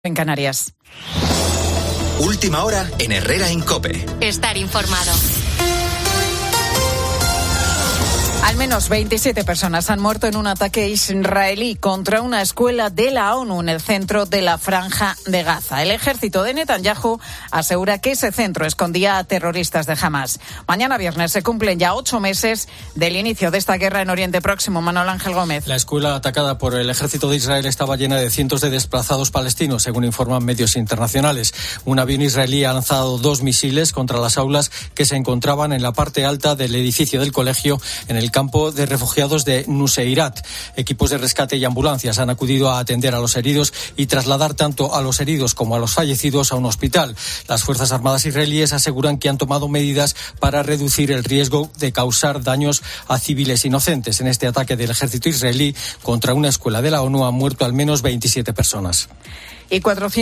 En Canarias. Última hora en Herrera en COPE. Estar informado. Al menos 27 personas han muerto en un ataque israelí contra una escuela de la ONU en el centro de la Franja de Gaza. El ejército de Netanyahu asegura que ese centro escondía a terroristas de Hamás. Mañana viernes se cumplen ya 8 meses del inicio de esta guerra en Oriente Próximo. Manuel Ángel Gómez. La escuela atacada por el ejército de Israel estaba llena de cientos de desplazados palestinos, según informan medios internacionales. Un avión israelí ha lanzado 2 misiles contra las aulas que se encontraban en la parte alta del edificio del colegio en el campo de refugiados de Nuseirat. Equipos de rescate y ambulancias han acudido a atender a los heridos y trasladar tanto a los heridos como a los fallecidos a un hospital. Las Fuerzas Armadas israelíes aseguran que han tomado medidas para reducir el riesgo de causar daños a civiles inocentes. En este ataque del ejército israelí contra una escuela de la ONU han muerto al menos 27 personas. Y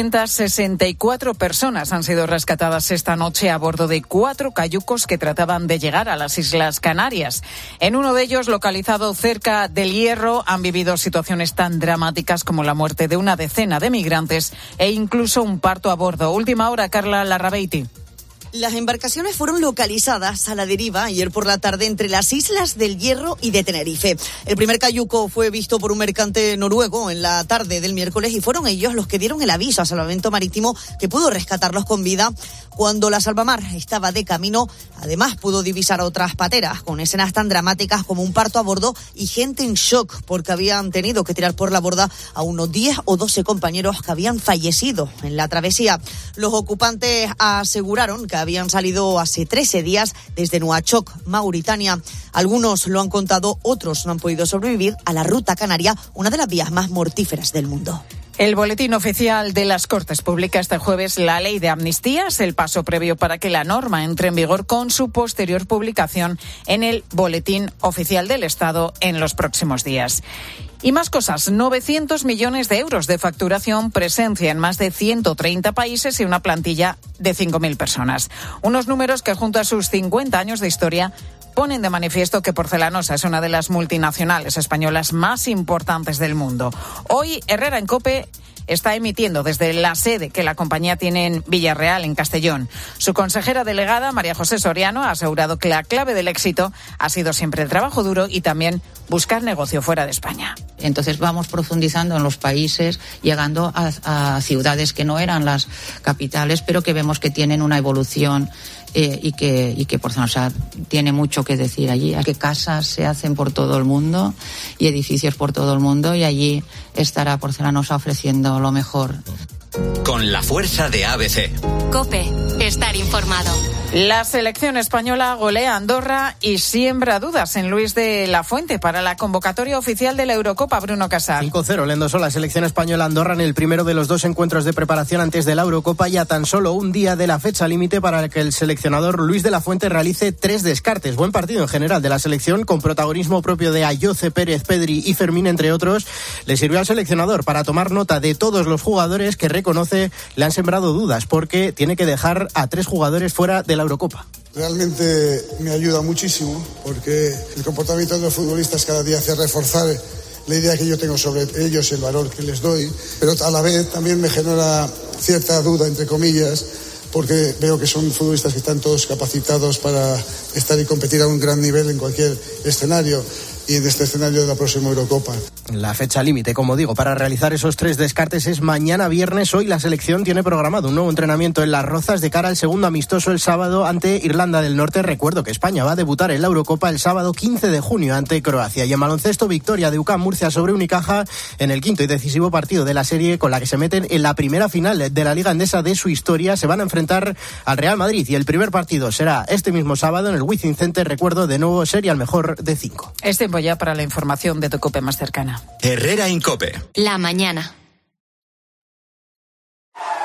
464 personas han sido rescatadas esta noche a bordo de 4 cayucos que trataban de llegar a las Islas Canarias. En uno de ellos, localizado cerca del Hierro, han vivido situaciones tan dramáticas como la muerte de una decena de migrantes e incluso un parto a bordo. Última hora, Carla Larrabeiti. Las embarcaciones fueron localizadas a la deriva ayer por la tarde entre las Islas del Hierro y de Tenerife. El primer cayuco fue visto por un mercante noruego en la tarde del miércoles y fueron ellos los que dieron el aviso a Salvamento Marítimo que pudo rescatarlos con vida. Cuando la salvamar estaba de camino, además pudo divisar otras pateras con escenas tan dramáticas como un parto a bordo y gente en shock porque habían tenido que tirar por la borda a unos 10 o 12 compañeros que habían fallecido en la travesía. Los ocupantes aseguraron que habían salido hace 13 días desde Nuachok, Mauritania. Algunos lo han contado, otros no han podido sobrevivir a la ruta canaria, una de las vías más mortíferas del mundo. El boletín oficial de las Cortes publica este jueves la ley de amnistías, el paso previo para que la norma entre en vigor con su posterior publicación en el boletín oficial del Estado en los próximos días. Y más cosas, 900 millones de euros de facturación, presencia en más de 130 países y una plantilla de 5.000 personas. Unos números que junto a sus 50 años de historia ponen de manifiesto que Porcelanosa es una de las multinacionales españolas más importantes del mundo. Hoy, Herrera en COPE está emitiendo desde la sede que la compañía tiene en Villarreal, en Castellón. Su consejera delegada, María José Soriano, ha asegurado que la clave del éxito ha sido siempre el trabajo duro y también buscar negocio fuera de España. Entonces vamos profundizando en los países, llegando a ciudades que no eran las capitales, pero que vemos que tienen una evolución y que Porcelanosa tiene mucho que decir allí. Que casas se hacen por todo el mundo y edificios por todo el mundo y allí estará Porcelanosa ofreciendo lo mejor. Con la fuerza de ABC. COPE. Estar informado. La selección española golea a Andorra y siembra dudas en Luis de la Fuente para la convocatoria oficial de la Eurocopa. Bruno Casar. 5-0 le endosó la selección española a Andorra en el primero de los 2 encuentros de preparación antes de la Eurocopa y a tan solo un día de la fecha límite para que el seleccionador Luis de la Fuente realice 3 descartes. Buen partido en general de la selección con protagonismo propio de Ayoce, Pérez, Pedri y Fermín, entre otros. Le sirvió al seleccionador para tomar nota de todos los jugadores que reconoce le han sembrado dudas porque tiene que dejar a 3 jugadores fuera de la Eurocopa. Realmente me ayuda muchísimo porque el comportamiento de los futbolistas cada día hace reforzar la idea que yo tengo sobre ellos y el valor que les doy, pero a la vez también me genera cierta duda, entre comillas, porque veo que son futbolistas que están todos capacitados para estar y competir a un gran nivel en cualquier escenario. Y en este escenario de la próxima Eurocopa. La fecha límite, como digo, para realizar esos 3 descartes es mañana viernes. Hoy la selección tiene programado un nuevo entrenamiento en Las Rozas de cara al segundo amistoso el sábado ante Irlanda del Norte. Recuerdo que España va a debutar en la Eurocopa el sábado 15 de junio ante Croacia. Y en baloncesto, victoria de UCAM Murcia sobre Unicaja en el quinto y decisivo partido de la serie con la que se meten en la primera final de la Liga Endesa de su historia. Se van a enfrentar al Real Madrid y el primer partido será este mismo sábado en el Wizzing Center. Recuerdo, de nuevo sería el mejor de 5. Ya para la información de tu COPE más cercana. Herrera en COPE. La mañana.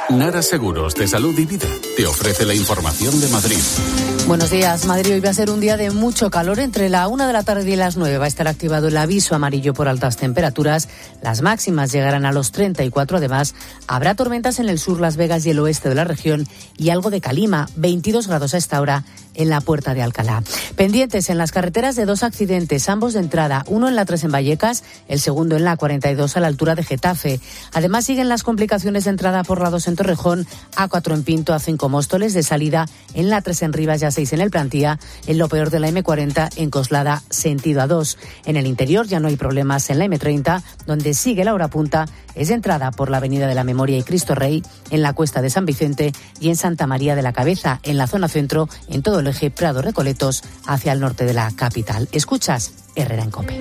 Nara Seguros de Salud y Vida te ofrece la información de Madrid. Buenos días. Madrid hoy va a ser un día de mucho calor. Entre la 1 de la tarde y las 9 va a estar activado el aviso amarillo por altas temperaturas. Las máximas llegarán a los 34. Además, habrá tormentas en el sur, Las Vegas y el oeste de la región y algo de calima. 22 grados a esta hora en la Puerta de Alcalá. Pendientes en las carreteras de 2 accidentes, ambos de entrada. Uno en la 3 en Vallecas, el segundo en la 42 a la altura de Getafe. Además, siguen las complicaciones de entrada por la 2 en Torrejón, A4 en Pinto, A5 Móstoles, de salida en la 3 en Rivas y A6 en el Plantía, en lo peor de la M40 en Coslada, sentido A2. En el interior ya no hay problemas en la M30, donde sigue la hora punta, es de entrada por la Avenida de la Memoria y Cristo Rey, en la Cuesta de San Vicente y en Santa María de la Cabeza, en la zona centro, en todo el eje Prado-Recoletos, hacia el norte de la capital. Escuchas Herrera en COPE.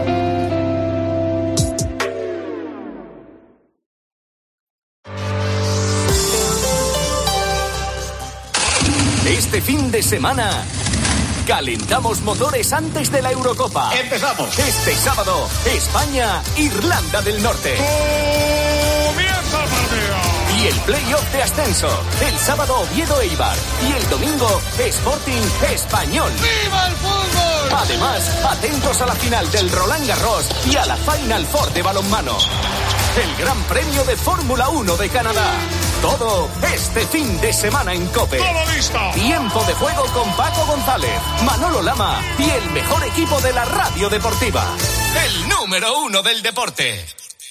Este fin de semana calentamos motores antes de la Eurocopa. ¡Empezamos! Este sábado, España-Irlanda del Norte. ¡Comienza el partido! Y el play-off de ascenso. El sábado, Oviedo-Eibar. Y el domingo, Sporting-Español. ¡Viva el fútbol! Además, atentos a la final del Roland Garros y a la Final Four de balonmano. El Gran Premio de Fórmula 1 de Canadá. Todo este fin de semana en COPE. ¡Todo listo! Tiempo de juego con Paco González, Manolo Lama y el mejor equipo de la radio deportiva. El número 1 del deporte.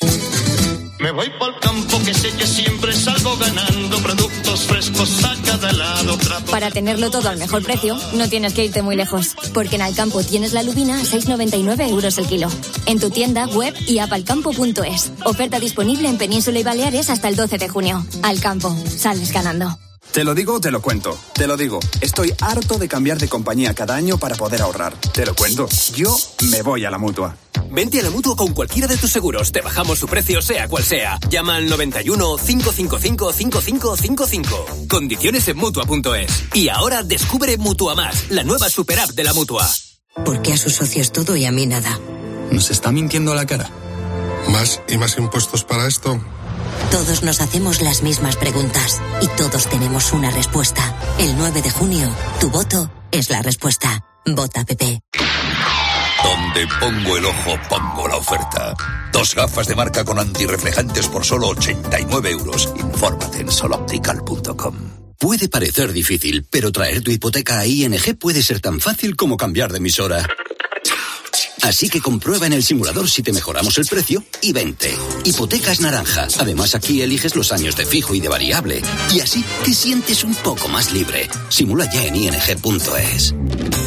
Me voy pa'l campo que sé que siempre salgo ganando, productos frescos a cada lado. Para tenerlo todo al mejor precio, no tienes que irte muy lejos, porque en Alcampo tienes la lubina a 6,99 € el kilo. En tu tienda, web y app alcampo.es. Oferta disponible en Península y Baleares hasta el 12 de junio. Alcampo, sales ganando. Te lo digo, te lo cuento. Te lo digo, estoy harto de cambiar de compañía cada año para poder ahorrar. Te lo cuento, yo me voy a la Mutua. Vente a la Mutua con cualquiera de tus seguros. Te bajamos su precio, sea cual sea. Llama al 91 555 5555. Condiciones en Mutua.es. Y ahora descubre Mutua Más, la nueva super app de la Mutua. ¿Por qué a sus socios todo y a mí nada? ¿Nos está mintiendo a la cara? ¿Más y más impuestos para esto? Todos nos hacemos las mismas preguntas y todos tenemos una respuesta. El 9 de junio, tu voto es la respuesta. Vota PP. Donde pongo el ojo, pongo la oferta. 2 gafas de marca con antirreflejantes por solo 89 €. Infórmate en soloptical.com. Puede parecer difícil, pero traer tu hipoteca a ING puede ser tan fácil como cambiar de emisora. Así que comprueba en el simulador si te mejoramos el precio y vente. Hipotecas naranja. Además, aquí eliges los años de fijo y de variable. Y así te sientes un poco más libre. Simula ya en ing.es.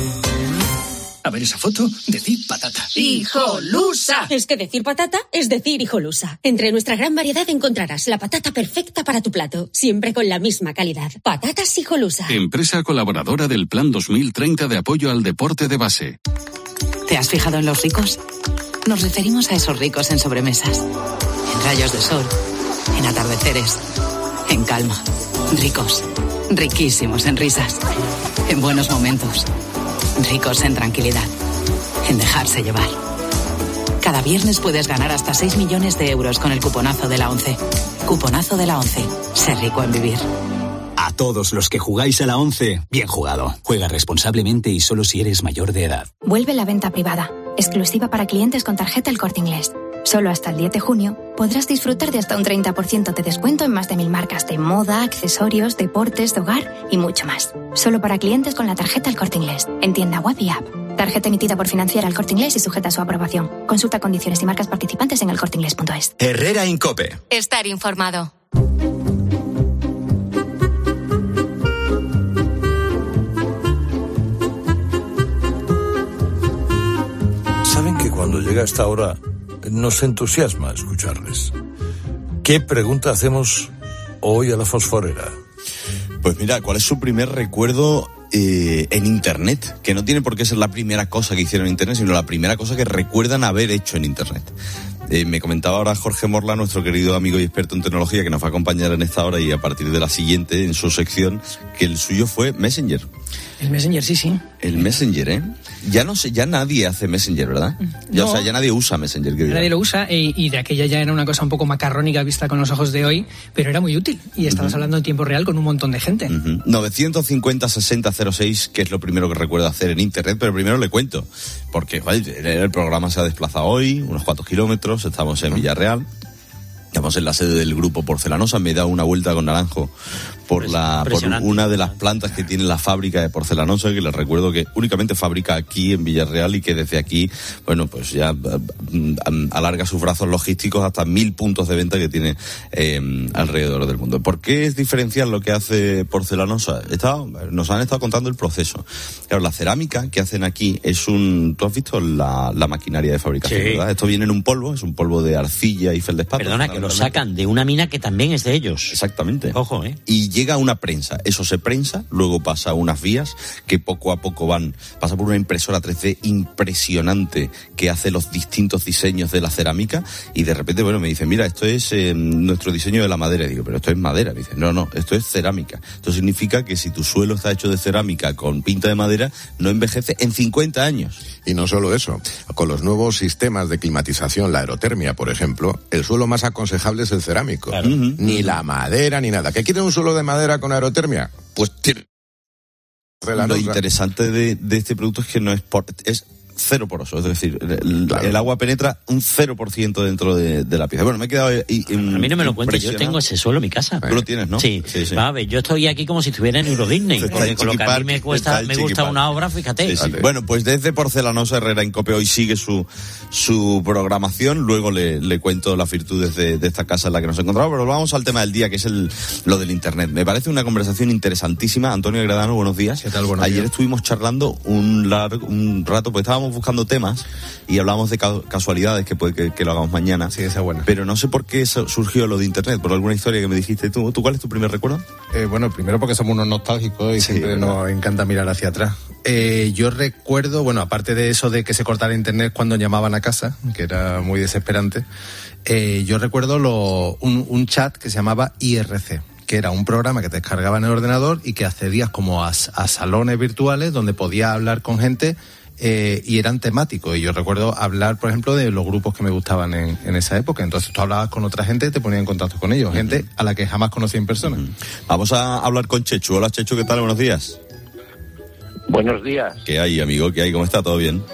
A ver esa foto, decir patata. ¡Hijolusa! Es que decir patata es decir hijolusa. Entre nuestra gran variedad encontrarás la patata perfecta para tu plato, siempre con la misma calidad. Patatas Hijolusa. Empresa colaboradora del Plan 2030 de apoyo al deporte de base. ¿Te has fijado en los ricos? Nos referimos a esos ricos en sobremesas, en rayos de sol, en atardeceres, en calma. Ricos, riquísimos en risas, en buenos momentos. Ricos en tranquilidad, en dejarse llevar. Cada viernes puedes ganar hasta 6 millones de euros con el cuponazo de la 11. Cuponazo de la 11. Ser rico en vivir. A todos los que jugáis a la 11, bien jugado. Juega responsablemente y solo si eres mayor de edad. Vuelve la venta privada, exclusiva para clientes con tarjeta El Corte Inglés. Solo hasta el 10 de junio podrás disfrutar de hasta un 30% de descuento en más de 1000 marcas de moda, accesorios, deportes, de hogar y mucho más. Solo para clientes con la tarjeta El Corte Inglés, en tienda web y app. Tarjeta emitida por Financiera El Corte Inglés y sujeta a su aprobación. Consulta condiciones y marcas participantes en elcorteinglés.es. Herrera en COPE. Estar informado. Saben que cuando llega esta hora nos entusiasma escucharles. ¿Qué pregunta hacemos hoy a la fosforera? Pues mira, ¿cuál es su primer recuerdo en Internet? Que no tiene por qué ser la primera cosa que hicieron en Internet, sino la primera cosa que recuerdan haber hecho en Internet. Me comentaba ahora Jorge Morla, nuestro querido amigo y experto en tecnología, que nos va a acompañar en esta hora y a partir de la siguiente, en su sección, que el suyo fue Messenger. El Messenger, sí. El Messenger, ¿eh? Ya no sé, ya nadie hace Messenger, ¿verdad? Ya, No. O sea, ya nadie usa Messenger. Nadie lo usa y de aquella ya era una cosa un poco macarrónica vista con los ojos de hoy, pero era muy útil y estabas hablando en tiempo real con un montón de gente. 950-6006, que es lo primero que recuerdo hacer en Internet, pero primero le cuento, porque el programa se ha desplazado hoy, unos cuantos kilómetros, estamos en Villarreal. Estamos en la sede del grupo Porcelanosa. Me he dado una vuelta con Naranjo por una de las plantas que tiene la fábrica de Porcelanosa, que les recuerdo que únicamente fabrica aquí en Villarreal y que desde aquí, bueno, pues ya alarga sus brazos logísticos hasta 1000 puntos de venta que tiene alrededor del mundo. ¿Por qué es diferencial lo que hace Porcelanosa? Nos han estado contando el proceso. Claro, la cerámica que hacen aquí es tú has visto la maquinaria de fabricación, sí, ¿verdad? Esto viene en un polvo, es un polvo de arcilla y feldespato. Perdona, que lo sacan de una mina que también es de ellos. Exactamente. Ojo, Y llega a una prensa, eso se prensa, luego pasa a unas vías que poco a poco pasa por una impresora 3D impresionante que hace los distintos diseños de la cerámica y de repente, bueno, me dicen, mira, esto es nuestro diseño de la madera. Y digo, pero esto es madera. Me dicen, no, esto es cerámica. Esto significa que si tu suelo está hecho de cerámica con pinta de madera, no envejece en 50 años. Y no solo eso, con los nuevos sistemas de climatización, la aerotermia, por ejemplo, el suelo más aconsejable es el cerámico. Claro. Ni la madera ni nada. ¿Qué quiere un suelo de madera con aerotermia? Pues lo interesante de este producto es que no es cero poroso, es decir, el agua penetra un 0% dentro de la pieza. Bueno, me he quedado a mí no me lo cuentes, yo tengo ese suelo en mi casa. Tú lo tienes, ¿no? Sí. A ver, yo estoy aquí como si estuviera en Euro Disney, porque con lo que a mí me gusta una obra, fíjate. Sí. Bueno, pues desde Porcelanosa Herrera en COPE hoy sigue su programación, luego le cuento las virtudes de esta casa en la que nos encontramos, pero vamos al tema del día, que es lo del Internet. Me parece una conversación interesantísima. Antonio Gradano, buenos días. ¿Qué tal? Buenos Ayer días. estuvimos charlando un rato, pues estábamos buscando temas y hablábamos de casualidades que puede que lo hagamos mañana. Sí, esa es buena. Pero no sé por qué surgió lo de Internet, por alguna historia que me dijiste tú. ¿Cuál es tu primer recuerdo? Bueno, primero porque somos unos nostálgicos y siempre nos encanta mirar hacia atrás. Yo recuerdo, bueno, aparte de eso de que se cortara Internet cuando llamaban a casa, que era muy desesperante, yo recuerdo un chat que se llamaba IRC, que era un programa que te descargaba en el ordenador y que accedías como a salones virtuales donde podías hablar con gente y eran temáticos. Y yo recuerdo hablar, por ejemplo, de los grupos que me gustaban en esa época. Entonces tú hablabas con otra gente y te ponías en contacto con ellos, gente a la que jamás conocí en persona. Vamos a hablar con Chechu. Hola, Chechu, ¿qué tal? Buenos días. Buenos días. ¿Qué hay, amigo? ¿Qué hay? ¿Cómo está? ¿Todo bien?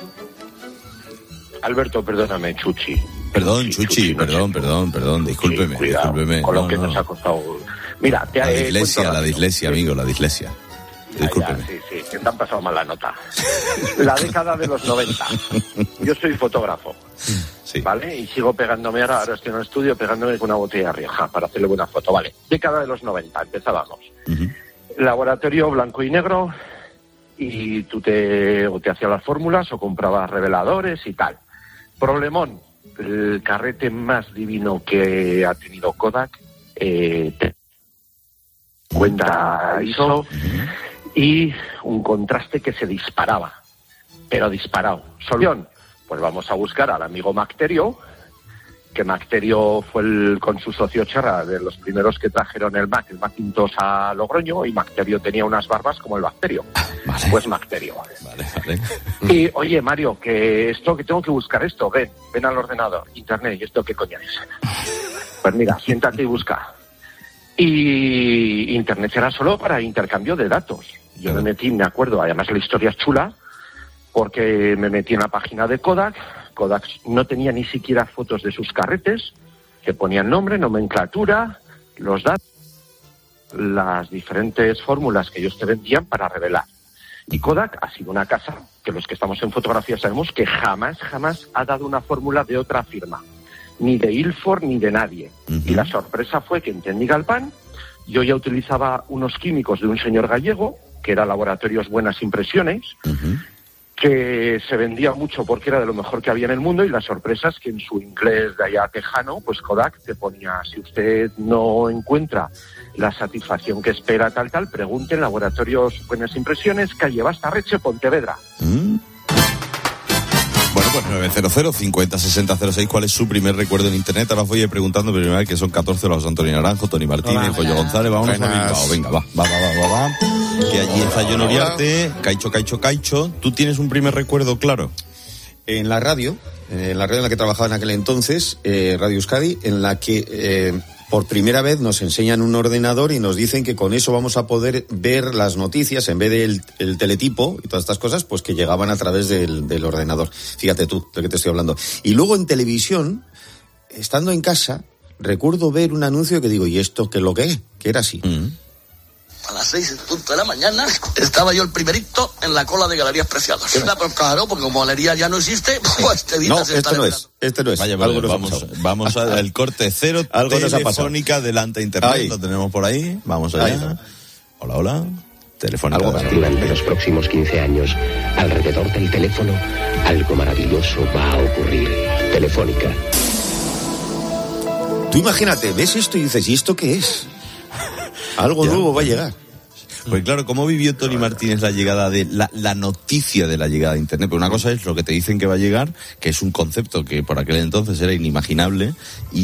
Alberto, perdóname, Chuchi. Perdón, Chuchi, perdón, discúlpeme. Cuidado, discúlpeme. con lo que nos ha costado. Mira, la dislexia, amigo, la dislexia. Discúlpeme. Sí, que te han pasado mal la nota. La década de los 90. Yo soy fotógrafo, ¿vale? Y sigo pegándome ahora estoy en el estudio pegándome con una botella de Rioja para hacerle buena foto, ¿vale? Década de los 90, empezábamos. Laboratorio blanco y negro, y tú te hacías las fórmulas o comprabas reveladores y tal. Problemón, el carrete más divino que ha tenido Kodak, cuenta ISO, y un contraste que se disparaba, pero disparado. Solución, pues vamos a buscar al amigo Macterio, que Macterio fue con su socio Cherra de los primeros que trajeron el Macintosh a Logroño, y Macterio tenía unas barbas como el Bacterio. Vale. Pues Macterio. Vale. Y, oye, Mario, que tengo que buscar esto, ven al ordenador, internet, ¿y esto qué coño es? Pues mira, siéntate y busca. Y internet era solo para intercambio de datos. Yo me metí, me acuerdo, además la historia es chula, porque me metí en la página de Kodak. Kodak no tenía ni siquiera fotos de sus carretes, que ponían nombre, nomenclatura, los datos, las diferentes fórmulas que ellos te vendían para revelar. Y Kodak ha sido una casa que los que estamos en fotografía sabemos que jamás ha dado una fórmula de otra firma, ni de Ilford ni de nadie. Y la sorpresa fue que en Technic Galván yo ya utilizaba unos químicos de un señor gallego, que era Laboratorios Buenas Impresiones, que se vendía mucho porque era de lo mejor que había en el mundo, y la sorpresa es que en su inglés de allá tejano, pues Kodak te ponía, si usted no encuentra la satisfacción que espera tal, pregunte en Laboratorios Buenas Impresiones, calle Bastarreche, Pontevedra. Bueno, pues 900-50-60-06, ¿cuál es su primer recuerdo en Internet? Ahora os voy preguntando, pero primero que son 14 los Antonio Naranjo, Tony Martínez, Pollo González. Vámonos a Bilbao. Venga, va. que allí está John Uriarte, Caicho. ¿Tú tienes un primer recuerdo claro? En la radio en la que trabajaba en aquel entonces, Radio Euskadi, en la que por primera vez nos enseñan un ordenador y nos dicen que con eso vamos a poder ver las noticias en vez del teletipo y todas estas cosas, pues que llegaban a través del ordenador. Fíjate tú de qué te estoy hablando. Y luego en televisión, estando en casa, recuerdo ver un anuncio que digo, ¿y esto qué es lo que es? Que era así. A las 6:00 de la mañana estaba yo el primerito en la cola de Galerías Preciados. Pues claro, porque como galería ya no existe, pues te evitas estar este no es. Vaya, vamos al corte cero. Algo telefónica delante de internet. Ahí. Lo tenemos por ahí. Vamos allá. Ahí. Hola. Telefónica. Durante los próximos 15 años, alrededor del teléfono, algo maravilloso va a ocurrir. Telefónica. Tú imagínate, ves esto y dices, ¿y esto qué es? Algo nuevo va a llegar. Pues claro, ¿cómo vivió Tony Martínez la llegada de la noticia de la llegada de Internet? Pues una cosa es lo que te dicen que va a llegar, que es un concepto que por aquel entonces era inimaginable,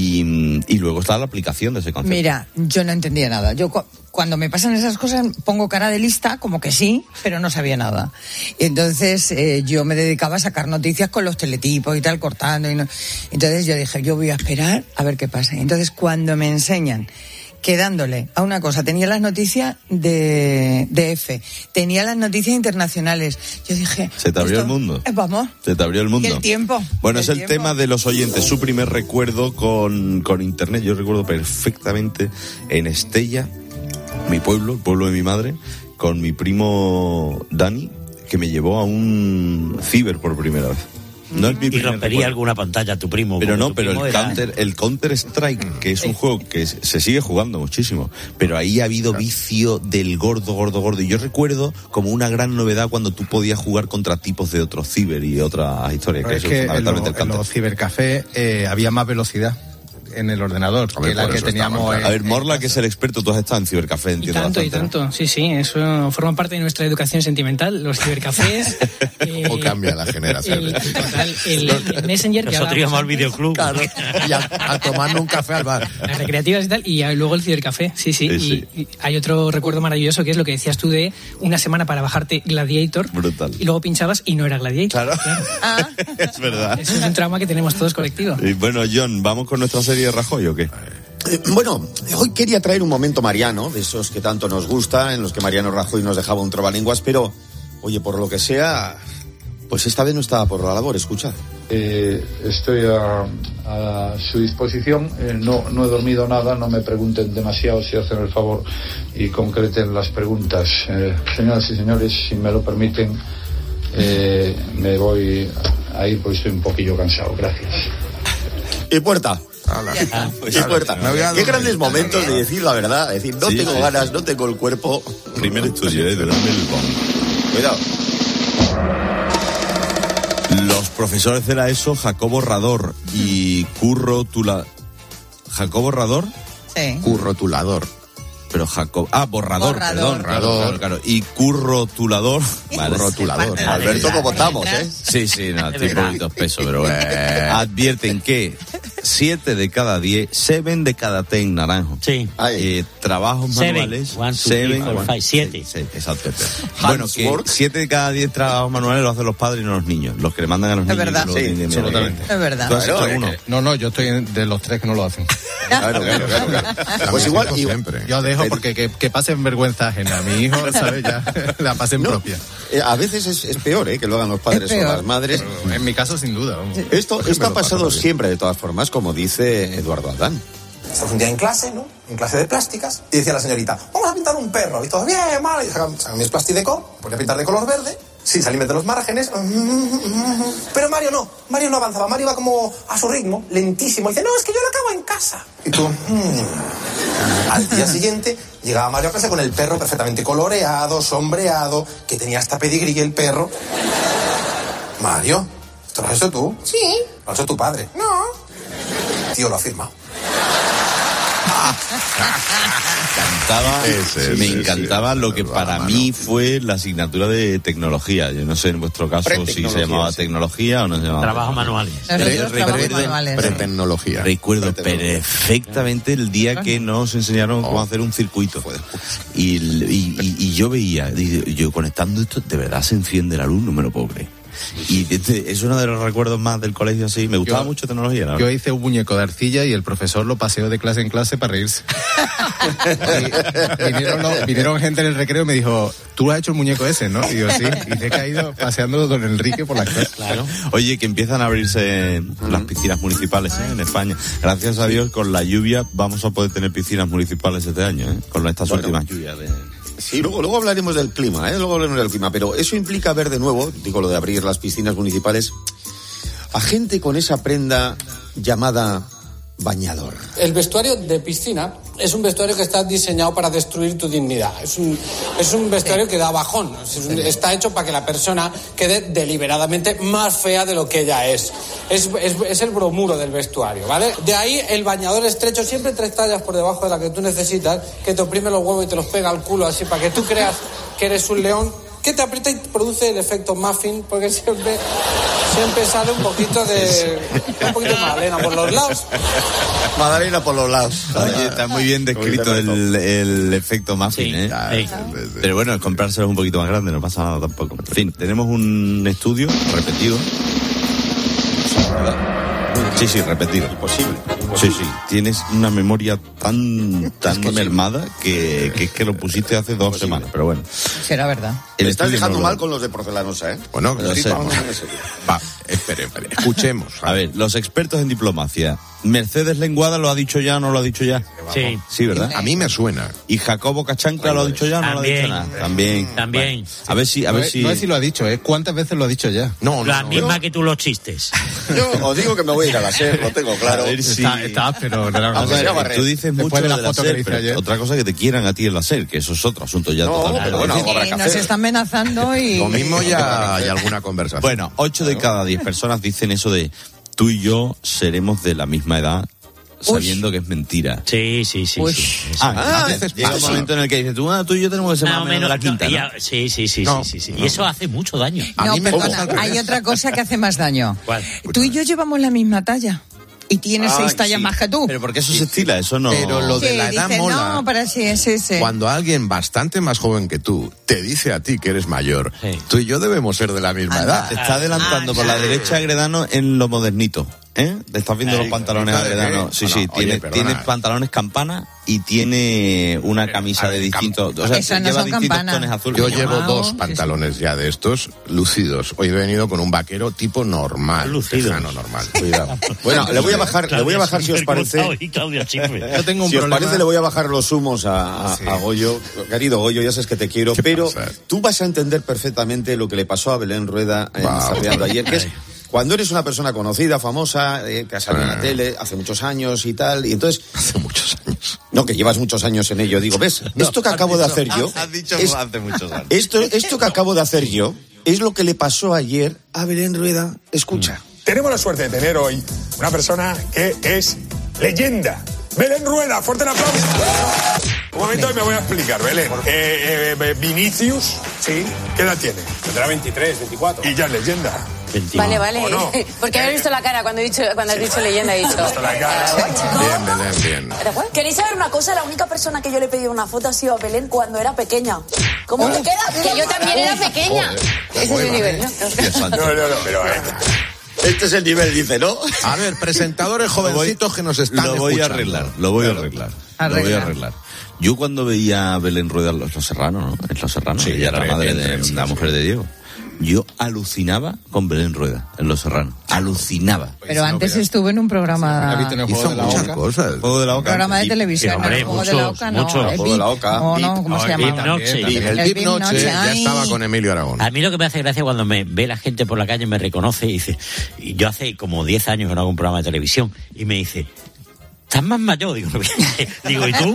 y luego está la aplicación de ese concepto. Mira, yo no entendía nada. Yo cuando me pasan esas cosas pongo cara de lista, como que sí, pero no sabía nada. Y entonces yo me dedicaba a sacar noticias con los teletipos y tal, cortando. Entonces yo dije, yo voy a esperar a ver qué pasa. Y entonces cuando me enseñan que dándole a una cosa, tenía las noticias de F, tenía las noticias internacionales. Yo dije... ¿Se te abrió el mundo? Vamos. ¿Se te abrió el mundo? Y el tiempo. Bueno, es el tema de los oyentes. Su primer recuerdo con Internet. Yo recuerdo perfectamente en Estella, mi pueblo, el pueblo de mi madre, con mi primo Dani, que me llevó a un ciber por primera vez. No es mi y rompería alguna pantalla tu primo. Pero no, pero el Counter Strike, que es un juego que se sigue jugando muchísimo, pero ahí ha habido vicio del gordo. Y yo recuerdo como una gran novedad cuando tú podías jugar contra tipos de otros ciber y otras historias. Que es que en los cibercafés había más velocidad en el ordenador que la que teníamos. A ver, Morla, que es el experto, tú has estado en cibercafé, entiendo. Y tanto, sí, eso forma parte de nuestra educación sentimental, los cibercafés. ¿Cómo cambia la generación? El Messenger. Nosotros íbamos al videoclub. Claro, y a tomando un café al bar. Las recreativas y tal, y luego el cibercafé, sí. Y hay otro recuerdo maravilloso que es lo que decías tú de una semana para bajarte Gladiator. Brutal. Y luego pinchabas y no era Gladiator. Claro. Es verdad. Eso es un trauma que tenemos todos colectivo. Y bueno, John, ¿vamos con nuestra serie de Rajoy o qué? Bueno, hoy quería traer un momento mariano, de esos que tanto nos gusta, en los que Mariano Rajoy nos dejaba un trabalenguas, pero, oye, por lo que sea, pues esta vez no estaba por la labor, escuchad. Estoy a su disposición, no he dormido nada, no me pregunten demasiado, si hacen el favor y concreten las preguntas. Señoras y señores, si me lo permiten, me voy a ir porque estoy un poquillo cansado, gracias. Y puerta. Qué grandes momentos de decir la verdad, decir, no tengo ganas, no tengo el cuerpo. Primer estudio, dame el bombo. Cuidado. Los profesores de la ESO, Jacobo Rador y Curro Tulador. ¿Jacobo Rador? Sí. Curro Tulador. Pero borrador, perdón. Claro. Y currotulador. Vale. Currotulador. Alberto, ¿cómo estamos, Sí, no, estoy un poquito espeso, pero bueno. Advierten que 7 de cada 10, 7 de cada 10 naranjo. Sí. Trabajos manuales. 7. Exacto. Bueno, que 7 de cada 10 trabajos manuales los hacen los padres y no los niños. Los que le mandan a los niños. Es verdad. Sí, absolutamente. Es verdad. ¿Tú has hecho alguno? No, yo estoy de los 3 que no lo hacen. Claro. Pues igual siempre. Yo dejo porque que pasen vergüenza ajena. A mi hijo, ¿sabes? Ya la pasen propia. A veces es peor, que lo hagan los padres o las madres. En mi caso, sin duda. Esto ha pasado siempre, de todas formas, como dice Eduardo Adán. Estamos un día en clase, ¿no? En clase de plásticas. Y decía la señorita, vamos a pintar un perro. Y todos, bien, mal. Y sacan mis plastidecor, ponía a pintar de color verde, sin salirme de los márgenes. Pero Mario no avanzaba. Mario iba como a su ritmo, lentísimo. Y dice, no, es que yo lo acabo en casa. Y tú, Al día siguiente, llegaba Mario a clase con el perro perfectamente coloreado, sombreado, que tenía hasta pedigrí el perro. Mario, ¿esto lo has hecho tú? Sí. ¿Lo has hecho tu padre? No. Tío, lo ha firmado. Me encantaba lo que para mí fue la asignatura de tecnología. Yo no sé en vuestro caso si se llamaba tecnología o no se llamaba. Trabajos manuales. Pretecnología. Recuerdo perfectamente el día que nos enseñaron cómo hacer un circuito. Y yo veía, yo conectando esto, de verdad se enciende la luz, no me lo puedo creer. Y es uno de los recuerdos más del colegio así. Me gustaba mucho tecnología, ¿no? Yo hice un muñeco de arcilla y el profesor lo paseó de clase en clase para reírse. Vinieron gente en el recreo y me dijo, tú has hecho el muñeco ese, ¿no? Y yo, sí. Y te he caído paseando don Enrique por la clase. Claro. Oye, que empiezan a abrirse las piscinas municipales en España. Gracias a Dios, con la lluvia vamos a poder tener piscinas municipales este año, con estas últimas lluvias de... Sí, luego hablaremos del clima, pero eso implica ver de nuevo, digo lo de abrir las piscinas municipales, a gente con esa prenda llamada bañador. El vestuario de piscina es un vestuario que está diseñado para destruir tu dignidad. Es un vestuario que da bajón. Está hecho para que la persona quede deliberadamente más fea de lo que ella es. Es el bromuro del vestuario, ¿vale? De ahí el bañador estrecho, siempre 3 tallas por debajo de la que tú necesitas, que te oprime los huevos y te los pega al culo así para que tú creas que eres un león, que te aprieta y produce el efecto muffin, porque siempre sale un poquito de magdalena por los lados. Magdalena por los lados. Oye, está muy bien descrito el efecto muffin, ¿eh? Pero bueno, comprárselo un poquito más grande, no pasa nada tampoco. En fin, tenemos un estudio repetido. Sí, repetido. Imposible. Sí, tienes una memoria tan mermada que es que lo pusiste hace 2 semanas, pero bueno. Será verdad. Me estás dejando mal con los de porcelanosa, ¿eh? Bueno, espere, escuchemos. A ver, los expertos en diplomacia. ¿Mercedes Lenguada lo ha dicho ya o no lo ha dicho ya? Sí, ¿verdad? A mí me suena. ¿Y Jacobo Cachancla lo ha dicho ya o no lo ha dicho nada? También. A ver si... No es si lo ha dicho, ¿cuántas veces lo ha dicho ya? La misma que tú los chistes. Yo os digo que me voy a ir a la SER, lo tengo claro. A ver si... Está, pero... Tú dices mucho de la SER, pero otra cosa que te quieran a ti en la SER, que eso es otro asunto ya totalmente. Pero bueno, nos está amenazando y... Lo mismo ya hay alguna conversación. Bueno, 8 de cada 10 personas dicen eso de tú y yo seremos de la misma edad, sabiendo que es mentira. Sí. Llega un momento en el que dices tú y yo tenemos que ser más o menos de la quinta, ¿no? Sí. Y eso hace mucho daño. Hay otra cosa que hace más daño. ¿Cuál? Tú y yo llevamos la misma talla. Y tienes 6 tallas más que tú. Pero porque eso se estila, eso no... Pero lo de la edad mola. No, pero sí. Cuando alguien bastante más joven que tú te dice a ti que eres mayor, tú y yo debemos ser de la misma edad. Te está adelantando por la derecha Agredano en lo modernito. Te estás viendo los pantalones Agredano. Sí, tiene pantalones campana y tiene una camisa de distintos... O sea, Esas no lleva son distintos campanas. tonos azules. Yo llevo 2 pantalones ya de estos lucidos. Hoy he venido con un vaquero tipo normal. Tejano normal. Cuidado. Bueno, le voy a bajar si os parece. Yo tengo un si os problema. parece, le voy a bajar los humos a Goyo. Querido Goyo, ya sabes que te quiero, pero tú vas a entender perfectamente lo que le pasó a Belén Rueda en Sardeando ayer, que es cuando eres una persona conocida, famosa, que ha salido en la tele hace muchos años y tal, y entonces... Hace muchos años. No, que llevas muchos años en ello. Digo, ¿ves? Esto que acabo de hacer yo... Has dicho hace muchos años. Esto que acabo de hacer yo es lo que le pasó ayer a Belén Rueda. Escucha. Tenemos la suerte de tener hoy una persona que es leyenda. Belén Rueda, fuerte el aplauso. Un momento y me voy a explicar, Belén. Vinicius, ¿sí? ¿Qué edad tiene? Tendrá 23, 24. Y ya es leyenda. 21. Vale. No? Porque había visto la cara cuando has dicho leyenda, he dicho. Bien. ¿Queréis saber una cosa? La única persona que yo le pedí una foto ha sido a Belén cuando era pequeña. ¿Cómo te queda? Que yo también era pequeña. Ese es el nivel, ¿no? No, pero... Este es el nivel, dice, ¿no? A ver, presentadores jovencitos que nos están Lo voy a arreglar. Yo cuando veía a Belén Rueda en Los Serranos, ¿no? En Los Serranos, ella era la madre de la mujer de Diego. Yo alucinaba con Belén Rueda en Los Serranos. Alucinaba. Pero antes estuve en un programa... Hizo muchas cosas. Juego de la Oca. Programa de televisión. Juego de la Oca, Juego de la Oca. ¿Cómo se llama? El VIP Noche ya estaba con Emilio Aragón. A mí lo que me hace gracia cuando me ve la gente por la calle, me reconoce y dice... Y yo hace como 10 años que no hago un programa de televisión y me dice... ¿Estás más mayor? Digo, ¿y tú?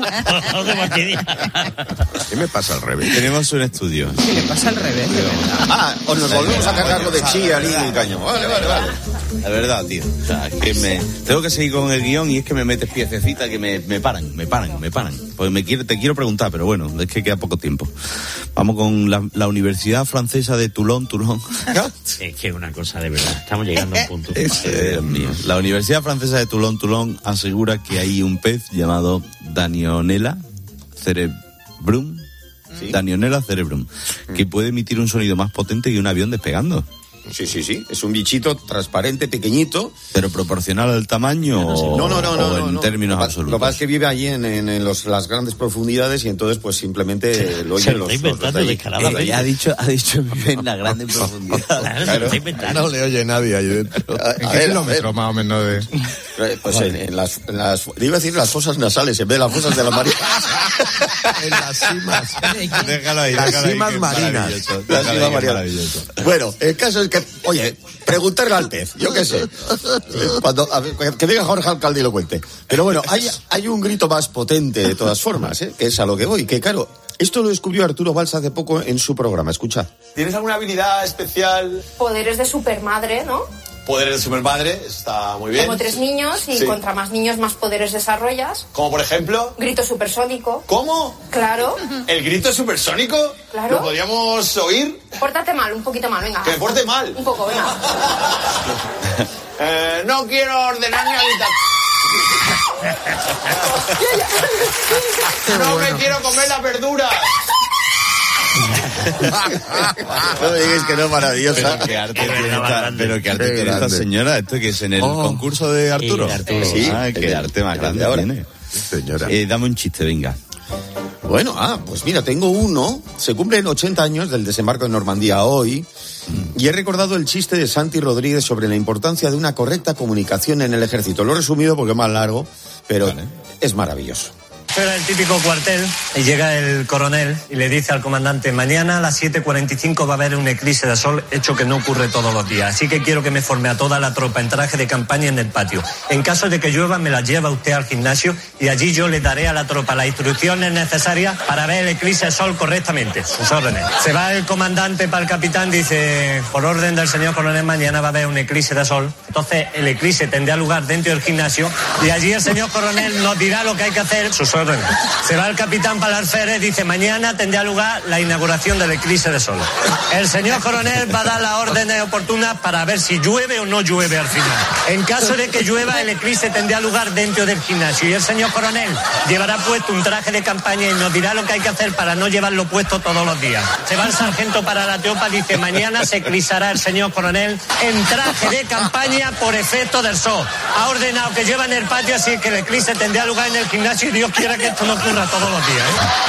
¿Qué me pasa al revés? Tenemos un estudio. ¿Qué le pasa al revés? Os nos volvemos a cargar lo de Chía, Lili y Caño. Vale. La verdad, tío. O sea, es que tengo que seguir con el guión y es que me metes piececitas que me paran. Pues te quiero preguntar, pero bueno, es que queda poco tiempo. Vamos con la Universidad Francesa de Toulon. Es que es una cosa de verdad. Estamos llegando a un punto. Dios mío. La Universidad Francesa de Toulon asegura que hay un pez llamado Danionella cerebrum. ¿Sí? Danionella cerebrum, que puede emitir un sonido más potente que un avión despegando. Sí. Es un bichito transparente, pequeñito. ¿Pero proporcional al tamaño o en términos absolutos? Lo que pasa es que vive allí en las grandes profundidades y entonces pues simplemente lo oyen los ha dicho vive en las grandes profundidades. Claro. No le oye nadie ahí dentro. ¿En qué kilómetro más o menos de...? Pues en las iba a decir las fosas nasales en vez de las fosas de la marina. En las cimas. Déjalo ahí. Las cimas marinas. Las cimas marinas. Bueno, el caso es que, oye, preguntarle al pez, yo qué sé. Que diga Jorge Alcalde y lo cuente. Pero bueno, hay un grito más potente de todas formas, que es a lo que voy. Que claro, esto lo descubrió Arturo Valls hace poco en su programa. Escucha. ¿Tienes alguna habilidad especial? Poderes de supermadre, ¿no? Poderes de supermadre, está muy bien. Como 3 niños y sí. Contra más niños más poderes desarrollas. ¿Como por ejemplo? Grito supersónico. ¿Cómo? Claro. ¿El grito supersónico? Claro. ¿Lo podríamos oír? Pórtate mal, un poquito mal, venga. ¿Que me porte mal? Un poco, venga. No quiero ordenar mi habitación. No me quiero comer las verduras. No me digas que no es maravillosa. Pero qué arte tiene esta señora. ¿Esto que es en el concurso de Arturo? Sí, qué arte más grande ahora tiene. Señora. Dame un chiste, venga. Bueno, pues mira, tengo uno. Se cumplen 80 años del desembarco en Normandía hoy. Y he recordado el chiste de Santi Rodríguez sobre la importancia de una correcta comunicación en el ejército. Lo he resumido porque es más largo, pero es maravilloso. Era el típico cuartel y llega el coronel y le dice al comandante: mañana a las 7:45 va a haber un eclipse de sol, hecho que no ocurre todos los días. Así que quiero que me forme a toda la tropa en traje de campaña en el patio. En caso de que llueva, me la lleva usted al gimnasio y allí yo le daré a la tropa las instrucciones necesarias para ver el eclipse de sol correctamente. Sus órdenes. Se va el comandante para el capitán, dice: por orden del señor coronel, mañana va a haber un eclipse de sol. Entonces el eclipse tendrá lugar dentro del gimnasio y allí el señor coronel nos dirá lo que hay que hacer. Sus órdenes. Se va el capitán para el alférez, dice: mañana tendrá lugar la inauguración del eclipse de sol. El señor coronel va a dar las órdenes oportunas para ver si llueve o no llueve al final. En caso de que llueva, el eclipse tendrá lugar dentro del gimnasio y el señor coronel llevará puesto un traje de campaña y nos dirá lo que hay que hacer para no llevarlo puesto todos los días. Se va el sargento para la tropa, dice: mañana se eclipsará el señor coronel en traje de campaña por efecto del sol. Ha ordenado que llueva en el patio, así que el eclipse tendrá lugar en el gimnasio y Dios quiera que esto no ocurra todos los días,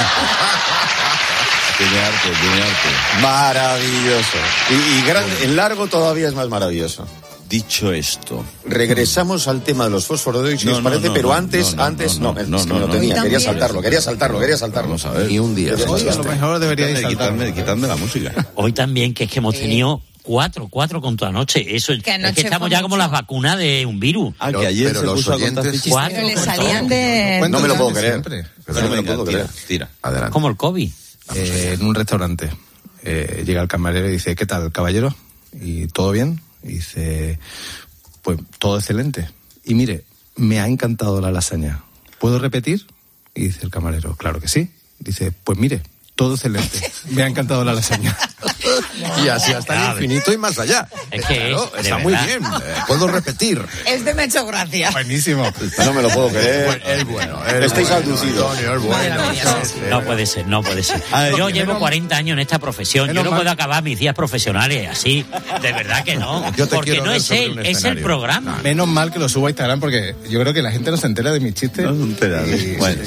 Tiene arte. Maravilloso. Y grande, en largo todavía es más maravilloso. Dicho esto, regresamos al tema de los fósforos de hoy, si os parece, pero antes no tenía, quería saltarlo. Vamos a ver. Ni un día. Hoy a lo mejor deberíais quitarme la música. Hoy también, que es que hemos tenido cuatro con toda noche. Eso es que estamos ya como las vacunas de un virus. Que ayer pero se los puso oyentes... Pero le salían de... No me lo puedo creer. No me lo puedo creer. Tira. Adelante. Como el COVID. En un restaurante llega el camarero y dice: ¿qué tal, caballero? ¿Y todo bien? Y dice: pues todo excelente. Y mire, me ha encantado la lasaña. ¿Puedo repetir? Y dice el camarero: claro que sí. Dice: pues mire, todo excelente. Me ha encantado la lasaña. Y así hasta el infinito y más allá. Es que está muy bien. Puedo repetir. Este me ha hecho gracia. Buenísimo. No me lo puedo creer. Es bueno. Estáis alucidos. No puede ser. Yo llevo 40 años en esta profesión. Yo no puedo acabar mis días profesionales así. De verdad que no. Porque no es él, es el programa. Menos mal que lo subo a Instagram porque yo creo que la gente no se entera de mis chistes. No se entera. Bueno,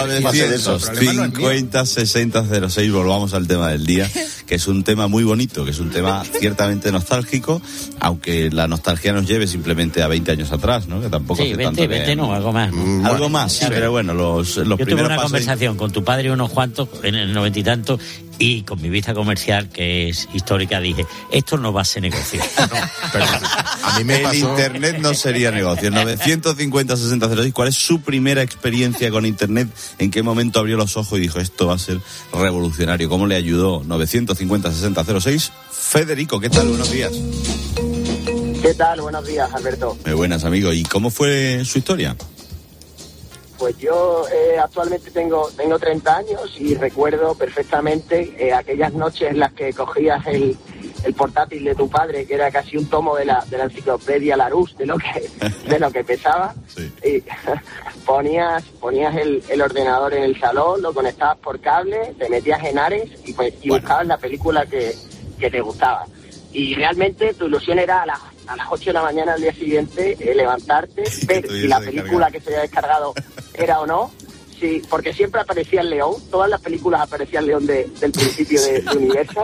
50 60 06, volvamos al tema del día, que es un tema muy bonito, que es un tema ciertamente nostálgico, aunque la nostalgia nos lleve simplemente a 20 años atrás, ¿no? Que tampoco sí, 20 no, algo más. Algo más, sí, pero bueno, los yo primeros tuve una pasos conversación con tu padre y unos cuantos en el 90 y tanto, y con mi vista comercial, que es histórica, dije: esto no va a ser negocio. Pero a mí me pasó... El internet no sería negocio. 950 60 06, ¿cuál es su primera experiencia con internet? ¿En qué momento abrió los ojos y dijo: esto va a ser revolucionario? ¿Cómo le ayudó? 950 60 06. Federico, ¿qué tal? Buenos días. ¿Qué tal? Buenos días, Alberto. Muy buenas, amigo. ¿Y cómo fue su historia? Pues yo actualmente tengo 30 años y recuerdo perfectamente aquellas noches en las que cogías el portátil de tu padre, que era casi un tomo de la enciclopedia Larousse, de lo que pesaba, sí. Y ponías el ordenador en el salón, lo conectabas por cable, te metías en Ares y buscabas la película que te gustaba. Y realmente tu ilusión era a las 8 de la mañana al día siguiente levantarte, ver si la película que se había descargado era o no. Sí, porque siempre aparecía el león, todas las películas aparecía el león del principio de Universal,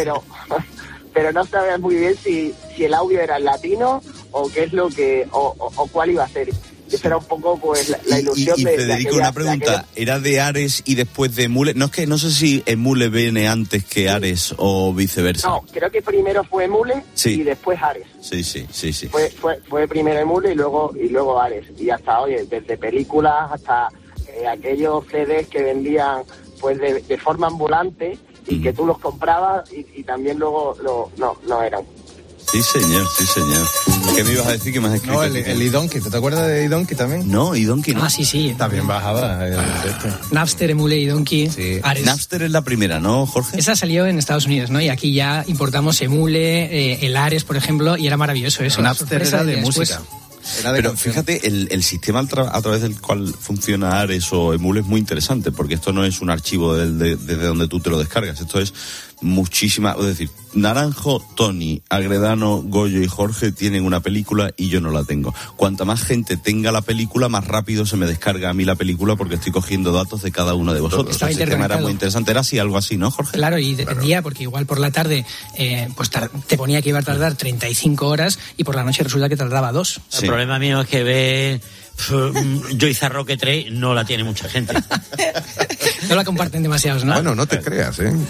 pero no sabías muy bien si el audio era en latino o qué es lo que o cuál iba a ser. Esa era un poco pues la ilusión y Federico, una pregunta, ¿era de Ares y después de Emule? No sé si Emule viene antes que Ares o viceversa. No, creo que primero fue Emule y después Ares. Sí. Fue primero Emule y luego Ares. Y hasta hoy, desde películas hasta aquellos CDs que vendían pues de forma ambulante y que tú los comprabas y también luego no eran. Sí, señor. ¿Qué me ibas a decir que me has escrito? No, el iDonkey, ¿te acuerdas de iDonkey también? No, iDonkey no. Ah, sí. También bajaba. Napster, Emule, iDonkey, sí. Ares. Napster es la primera, ¿no, Jorge? Esa salió en Estados Unidos, ¿no? Y aquí ya importamos Emule, el Ares, por ejemplo, y era maravilloso eso. Napster era de música. Pero fíjate, el sistema a través del cual funciona Ares o Emule es muy interesante, porque esto no es un archivo desde donde tú te lo descargas, esto es muchísima, es decir, Naranjo, Tony, Agredano, Goyo y Jorge tienen una película y yo no la tengo. Cuanta más gente tenga la película, más rápido se me descarga a mí la película porque estoy cogiendo datos de cada uno de vosotros. El sistema era muy interesante, era así, algo así, ¿no, Jorge? Claro, y dependía, porque igual por la tarde pues te ponía que iba a tardar 35 horas y por la noche resulta que tardaba 2. Sí. El problema mío es que ve Joyce Roque 3 no la tiene mucha gente. No la comparten demasiados, ¿no? Bueno, no te creas, ¿eh?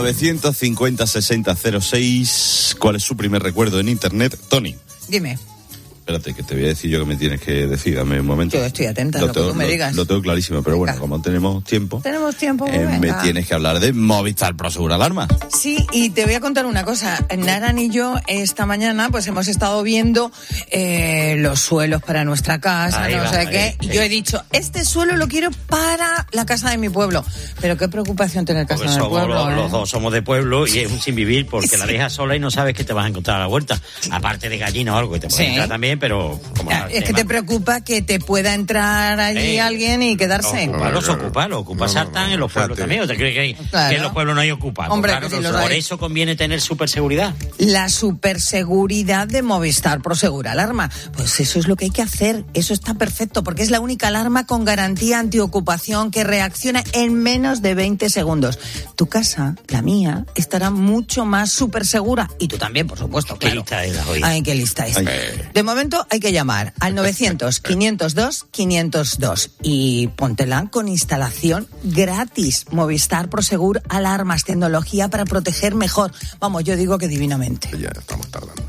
950-60-06. ¿Cuál es su primer recuerdo en Internet? Tony. Dime. Espérate, que te voy a decir yo que me tienes que decir. Dame un momento. Yo estoy atenta a lo que tú me digas. Lo tengo clarísimo, pero bueno, como tenemos tiempo... me tienes que hablar de Movistar Prosegur Alarma. Sí, y te voy a contar una cosa. Naran y yo esta mañana pues hemos estado viendo los suelos para nuestra casa, no sé qué. Y yo he dicho, este suelo lo quiero para la casa de mi pueblo. Pero qué preocupación tener casa en el pueblo. Los dos somos de pueblo y es un sin vivir porque la dejas sola y no sabes qué te vas a encontrar a la vuelta. Aparte de gallina o algo que te puede entrar también, pero... es que te preocupa que te pueda entrar allí alguien y quedarse. Lo ocupa Sartán en los pueblos también. ¿O te crees que en los pueblos no hay ocupados? Hombre, claro, por eso conviene tener superseguridad. La superseguridad de Movistar Prosegur Alarma. Pues eso es lo que hay que hacer. Eso está perfecto porque es la única alarma con garantía antiocupación que reacciona en menos de 20 segundos. Tu casa, la mía, estará mucho más supersegura. Y tú también, por supuesto, claro. ¿Qué lista es hoy? Ay, qué lista es. De momento hay que llamar al 900-502-502 y póntela con instalación gratis. Movistar Prosegur Alarmas, tecnología para proteger mejor. Vamos, yo digo que divinamente. Ya estamos tardando.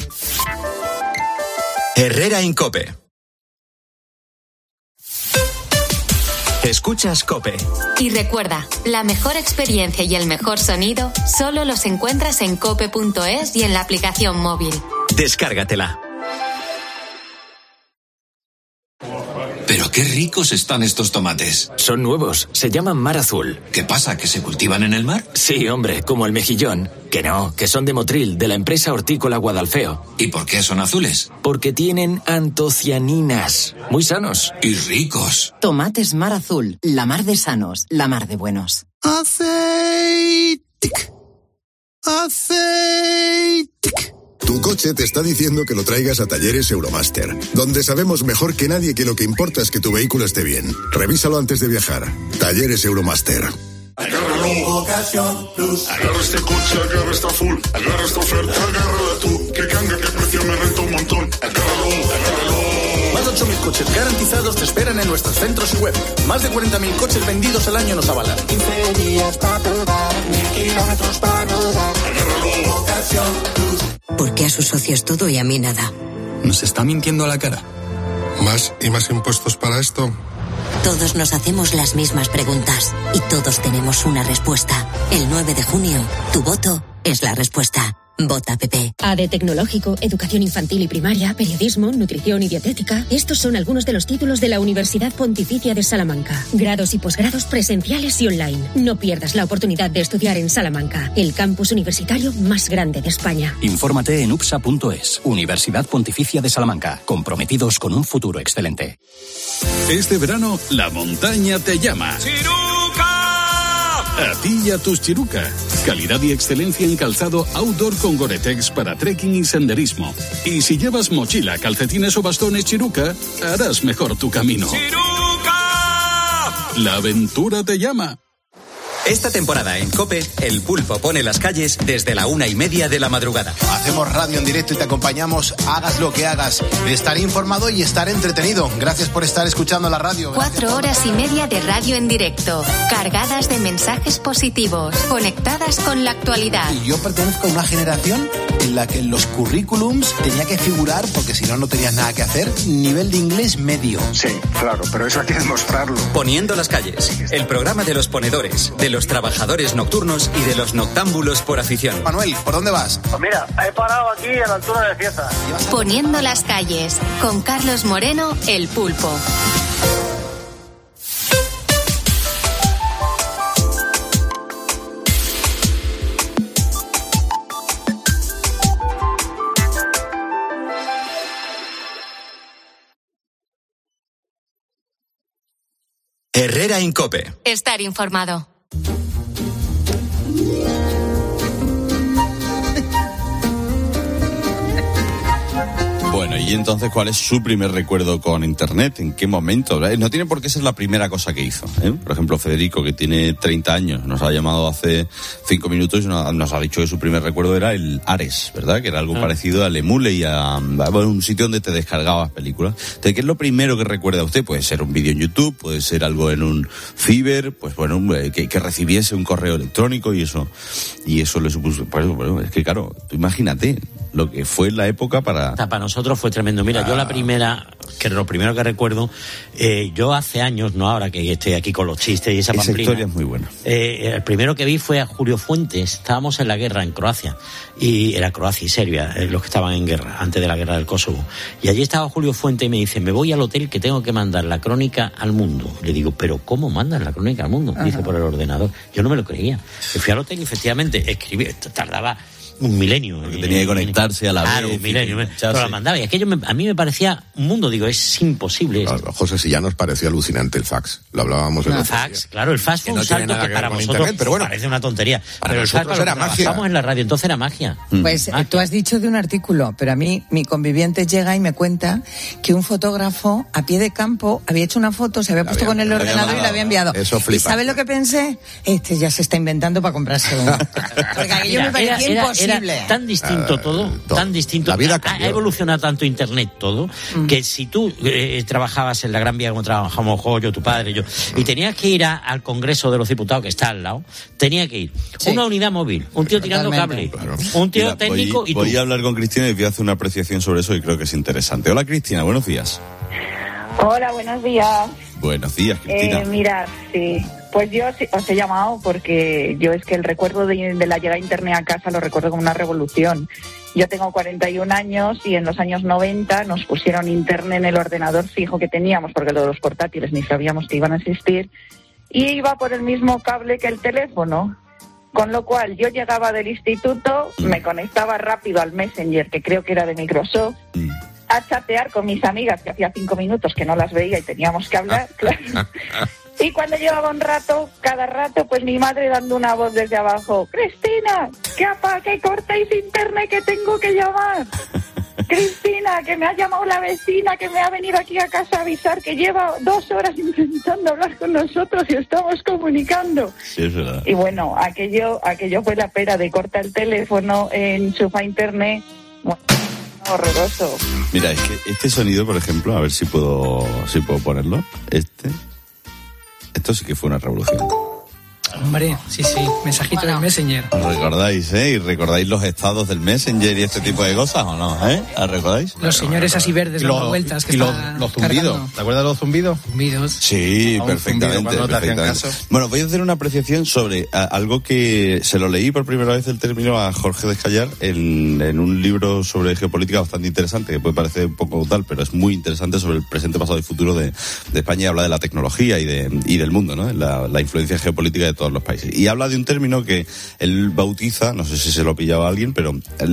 Herrera en COPE. Escuchas COPE. Y recuerda, la mejor experiencia y el mejor sonido solo los encuentras en cope.es y en la aplicación móvil. Descárgatela. Pero qué ricos están estos tomates. Son nuevos, se llaman Mar Azul. ¿Qué pasa, que se cultivan en el mar? Sí, hombre, como el mejillón. Que no, que son de Motril, de la empresa hortícola Guadalfeo. ¿Y por qué son azules? Porque tienen antocianinas. Muy sanos. Y ricos. Tomates Mar Azul, la mar de sanos, la mar de buenos. Aceite. Tu coche te está diciendo que lo traigas a Talleres Euromaster, donde sabemos mejor que nadie que lo que importa es que tu vehículo esté bien. Revísalo antes de viajar. Talleres Euromaster. Agárralo, Ocasión Plus. Agarra este coche, agarra esta full. Agarra esta oferta, agárrala tú. Que canga, que precio me renta un montón. Agárralo. Más de 8.000 coches garantizados te esperan en nuestros centros y web. Más de 40.000 coches vendidos al año nos avalan. 15 días para probar, 1.000 kilómetros para rodar. Agárralo, Ocasión Plus. ¿Por qué a sus socios todo y a mí nada? ¿Nos está mintiendo a la cara? ¿Más y más impuestos para esto? Todos nos hacemos las mismas preguntas y todos tenemos una respuesta. El 9 de junio, tu voto es la respuesta. Vota PP. AD Tecnológico, Educación Infantil y Primaria, Periodismo, Nutrición y Dietética. Estos son algunos de los títulos de la Universidad Pontificia de Salamanca. Grados y posgrados presenciales y online. No pierdas la oportunidad de estudiar en Salamanca, el campus universitario más grande de España. Infórmate en upsa.es. Universidad Pontificia de Salamanca. Comprometidos con un futuro excelente. Este verano, la montaña te llama. A ti y a tus Chiruca. Calidad y excelencia en calzado outdoor con Gore-Tex para trekking y senderismo. Y si llevas mochila, calcetines o bastones Chiruca, harás mejor tu camino. ¡Chiruca! La aventura te llama. Esta temporada en COPE, El Pulpo pone las calles desde la 1:30 de la madrugada. Hacemos radio en directo y te acompañamos, hagas lo que hagas. Estar informado y estar entretenido. Gracias por estar escuchando la radio. 4 horas y media de radio en directo, cargadas de mensajes positivos, conectadas con la actualidad. Y yo pertenezco a una generación en la que en los currículums tenía que figurar, porque si no, no tenías nada que hacer, nivel de inglés medio. Sí, claro, pero eso hay que demostrarlo. Poniendo las calles, el programa de los ponedores, de los trabajadores nocturnos y de los noctámbulos por afición. Manuel, ¿por dónde vas? Pues mira, he parado aquí a la altura de Cieza. Poniendo las calles, con Carlos Moreno, El Pulpo. Herrera en COPE. Estar informado. Bueno, y entonces, ¿cuál es su primer recuerdo con Internet? ¿En qué momento? No tiene por qué ser la primera cosa que hizo, ¿eh? Por ejemplo, Federico, que tiene 30 años, nos ha llamado hace 5 minutos y nos ha dicho que su primer recuerdo era el Ares, ¿verdad? Que era algo parecido al Emule y a un sitio donde te descargabas películas. Entonces, ¿qué es lo primero que recuerda usted? Puede ser un vídeo en YouTube, puede ser algo en un ciber, pues bueno, que recibiese un correo electrónico y eso le supuso, pues bueno, es que claro, tú imagínate lo que fue la época para nosotros fue tremendo. Mira, yo lo primero que recuerdo, yo hace años, no ahora que estoy aquí con los chistes y esa historia es muy buena. El primero que vi fue a Julio Fuentes. Estábamos en la guerra en Croacia, y era Croacia y Serbia los que estaban en guerra, antes de la guerra del Kosovo. Y allí estaba Julio Fuentes y me dice, me voy al hotel que tengo que mandar la crónica al mundo. Le digo, ¿pero cómo mandas la crónica al mundo? Dice, por el ordenador. Yo no me lo creía. Me fui al hotel y efectivamente escribí, tardaba un milenio. Porque tenía que conectarse a la vez. Un milenio. Pero la mandaba. Y aquello a mí me parecía un mundo. Digo, es imposible. Claro, José, si ya nos pareció alucinante el fax. Lo hablábamos en el fax. Claro, el fax fue un salto que para vosotros Internet, pero bueno, parece una tontería. Pero el fax era magia. Estábamos en la radio, entonces era magia. Pues tú has dicho de un artículo, pero a mí mi conviviente llega y me cuenta que un fotógrafo a pie de campo había hecho una foto, se había puesto con el ordenador y la había enviado. Eso flipa. ¿Y sabes lo que pensé? Este ya se está inventando para comprarse uno. Porque aquello me parecía imposible. Era tan distinto todo, tan distinto. La vida ha evolucionado tanto Internet todo, que si tú trabajabas en la Gran Vía como trabajamos yo, tu padre, yo, y tenías que ir al Congreso de los Diputados, que está al lado, tenía que ir una unidad móvil, un tío tirando cable, un tío técnico y tú. Voy a hablar con Cristina y voy a hacer una apreciación sobre eso y creo que es interesante. Hola, Cristina, buenos días. Hola, buenos días. Buenos días, Cristina. Mirad, sí. Pues yo os he llamado porque yo es que el recuerdo de la llegada de Internet a casa lo recuerdo como una revolución. Yo tengo 41 años y en los años 90 nos pusieron Internet en el ordenador fijo que teníamos, porque lo de los portátiles ni sabíamos que iban a existir, y iba por el mismo cable que el teléfono. Con lo cual yo llegaba del instituto, me conectaba rápido al Messenger, que creo que era de Microsoft, a chatear con mis amigas, que hacía 5 minutos que no las veía y teníamos que hablar, claro. Y cuando llevaba un rato, cada rato, pues mi madre dando una voz desde abajo, Cristina, que cortéis Internet, que tengo que llamar. Cristina, que me ha llamado la vecina, que me ha venido aquí a casa a avisar que lleva 2 horas intentando hablar con nosotros y estamos comunicando. Sí, es verdad. Y bueno, aquello fue la pera de cortar el teléfono, enchufa Internet. Bueno, horroroso. Mira, es que este sonido, por ejemplo, a ver si puedo ponerlo. Esto sí que fue una revolución. Hombre, sí, mensajito del Messenger. ¿Recordáis, y recordáis los estados del Messenger y este tipo de cosas o no, ¿Recordáis? Los señores así verdes dando vueltas que los zumbidos. ¿Te acuerdas de los zumbidos? Sí, perfectamente. Bueno, voy a hacer una apreciación sobre algo que se lo leí por primera vez el término a Jorge Descallar en un libro sobre geopolítica bastante interesante, que puede parecer un poco tal, pero es muy interesante, sobre el presente, pasado y futuro de España, y habla de la tecnología y del mundo, ¿no? La influencia geopolítica de todos los países. Y habla de un término que él bautiza, no sé si se lo ha pillado a alguien, pero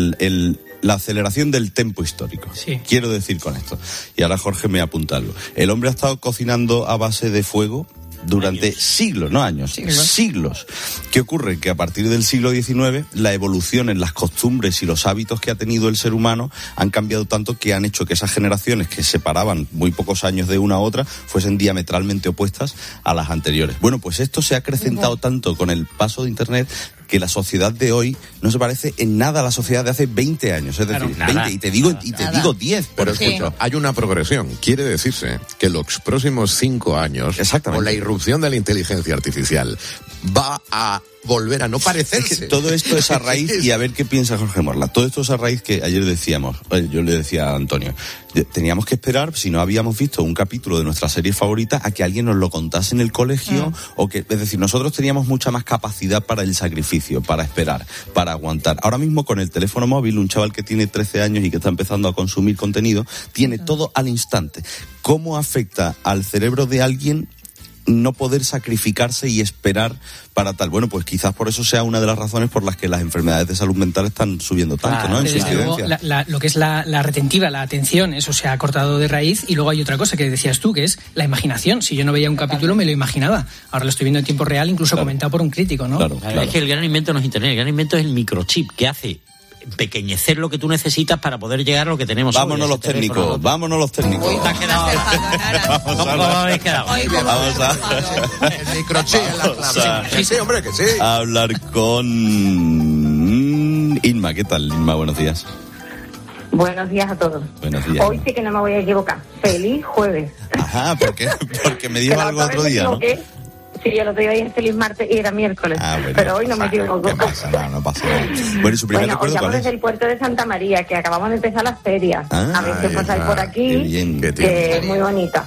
la aceleración del tempo histórico. Sí. Quiero decir con esto, y ahora Jorge me apunta algo. El hombre ha estado cocinando a base de fuego durante siglos, no años, siglos. ¿Qué ocurre? Que a partir del siglo XIX la evolución en las costumbres y los hábitos que ha tenido el ser humano han cambiado tanto que han hecho que esas generaciones que separaban muy pocos años de una a otra fuesen diametralmente opuestas a las anteriores. Bueno, pues esto se ha acrecentado tanto con el paso de Internet que la sociedad de hoy no se parece en nada a la sociedad de hace 20 años. Es decir, 20, y te digo 10. Pero escucha, hay una progresión. Quiere decirse que los próximos 5 años, con la irrupción de la inteligencia artificial, va a volver a no parecerse. Es que todo esto es a raíz, y a ver qué piensa Jorge Morla, todo esto es a raíz que ayer decíamos, yo le decía a Antonio, teníamos que esperar, si no habíamos visto un capítulo de nuestra serie favorita, a que alguien nos lo contase en el colegio, es decir, nosotros teníamos mucha más capacidad para el sacrificio, para esperar, para aguantar. Ahora mismo con el teléfono móvil, un chaval que tiene 13 años y que está empezando a consumir contenido, tiene todo al instante. ¿Cómo afecta al cerebro de alguien no poder sacrificarse y esperar para tal? Bueno, pues quizás por eso sea una de las razones por las que las enfermedades de salud mental están subiendo tanto, ¿no? En su incidencia. Lo que es la retentiva, la atención, eso se ha cortado de raíz. Y luego hay otra cosa que decías tú, que es la imaginación. Si yo no veía un capítulo, me lo imaginaba. Ahora lo estoy viendo en tiempo real, incluso comentado por un crítico, ¿no? Claro. Es que el gran invento no es Internet, el gran invento es el microchip, que hace pequeñecer lo que tú necesitas para poder llegar a lo que tenemos. Vámonos los técnicos. Uy, te has quedado. Vamos a el microchip en la clave. Sí, hombre, que sí. A hablar con Inma. ¿Qué tal, Inma? Buenos días. Buenos días a todos. Buenos días. Hoy sí que no me voy a equivocar. Feliz jueves. Ajá, ¿por qué? Porque me dijo algo otro día, ¿no? Sí, yo lo otro día es feliz martes y era miércoles. Bueno, pero hoy no me equivoco. No pasa nada. Bueno, ¿y su primer recuerdo cuál es? Desde el puerto de Santa María, que acabamos de empezar las ferias. A ver si os pasáis por aquí, que es muy bonita.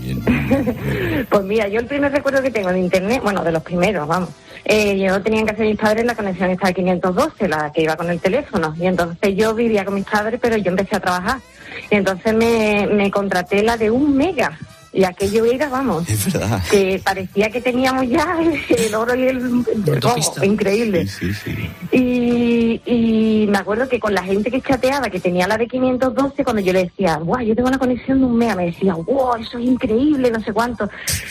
Pues mira, yo el primer recuerdo que tengo de Internet, bueno, de los primeros, vamos. Yo tenían que hacer mis padres la conexión esta de 512, la que iba con el teléfono. Y entonces yo vivía con mis padres, pero yo empecé a trabajar. Y entonces me contraté la de 1 mega. Y aquello era, vamos, que parecía que teníamos ya el oro y el increíble. Sí. Y me acuerdo que con la gente que chateaba, que tenía la de 512, cuando yo le decía, guau, yo tengo una conexión de 1 mega, me decía, guau, eso es increíble, no sé cuánto.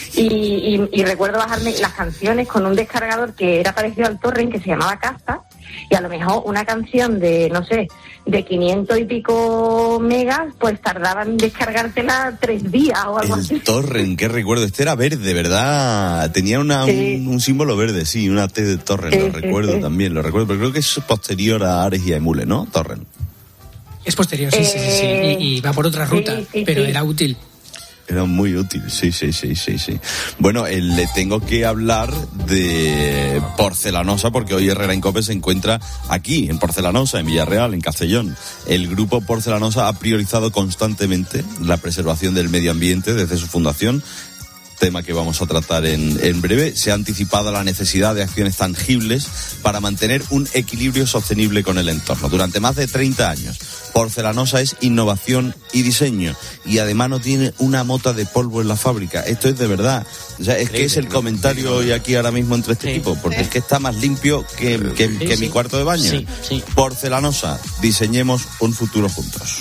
Y recuerdo bajarme las canciones con un descargador que era parecido al torrent, que se llamaba Casa, y a lo mejor una canción de, no sé, de 500 y pico megas, pues tardaban en descargártela 3 días o algo así. El torrent, qué recuerdo. Este era verde, ¿verdad? Tenía un símbolo verde, sí, una T de torrent, lo recuerdo, pero creo que es posterior a Ares y a Emule, ¿no? Torrent. Es posterior, sí. Y va por otra ruta, pero era útil. Era muy útil, sí. Bueno, le tengo que hablar de Porcelanosa, porque hoy Herrera en COPE se encuentra aquí, en Porcelanosa, en Villarreal, en Castellón. El grupo Porcelanosa ha priorizado constantemente la preservación del medio ambiente desde su fundación, tema que vamos a tratar en breve. Se ha anticipado la necesidad de acciones tangibles para mantener un equilibrio sostenible con el entorno. Durante más de 30 años, Porcelanosa es innovación y diseño, y además no tiene una mota de polvo en la fábrica. Esto es de verdad. O sea, es que es el comentario hoy aquí ahora mismo entre este equipo, porque es que está más limpio que mi cuarto de baño. Sí. Porcelanosa, diseñemos un futuro juntos.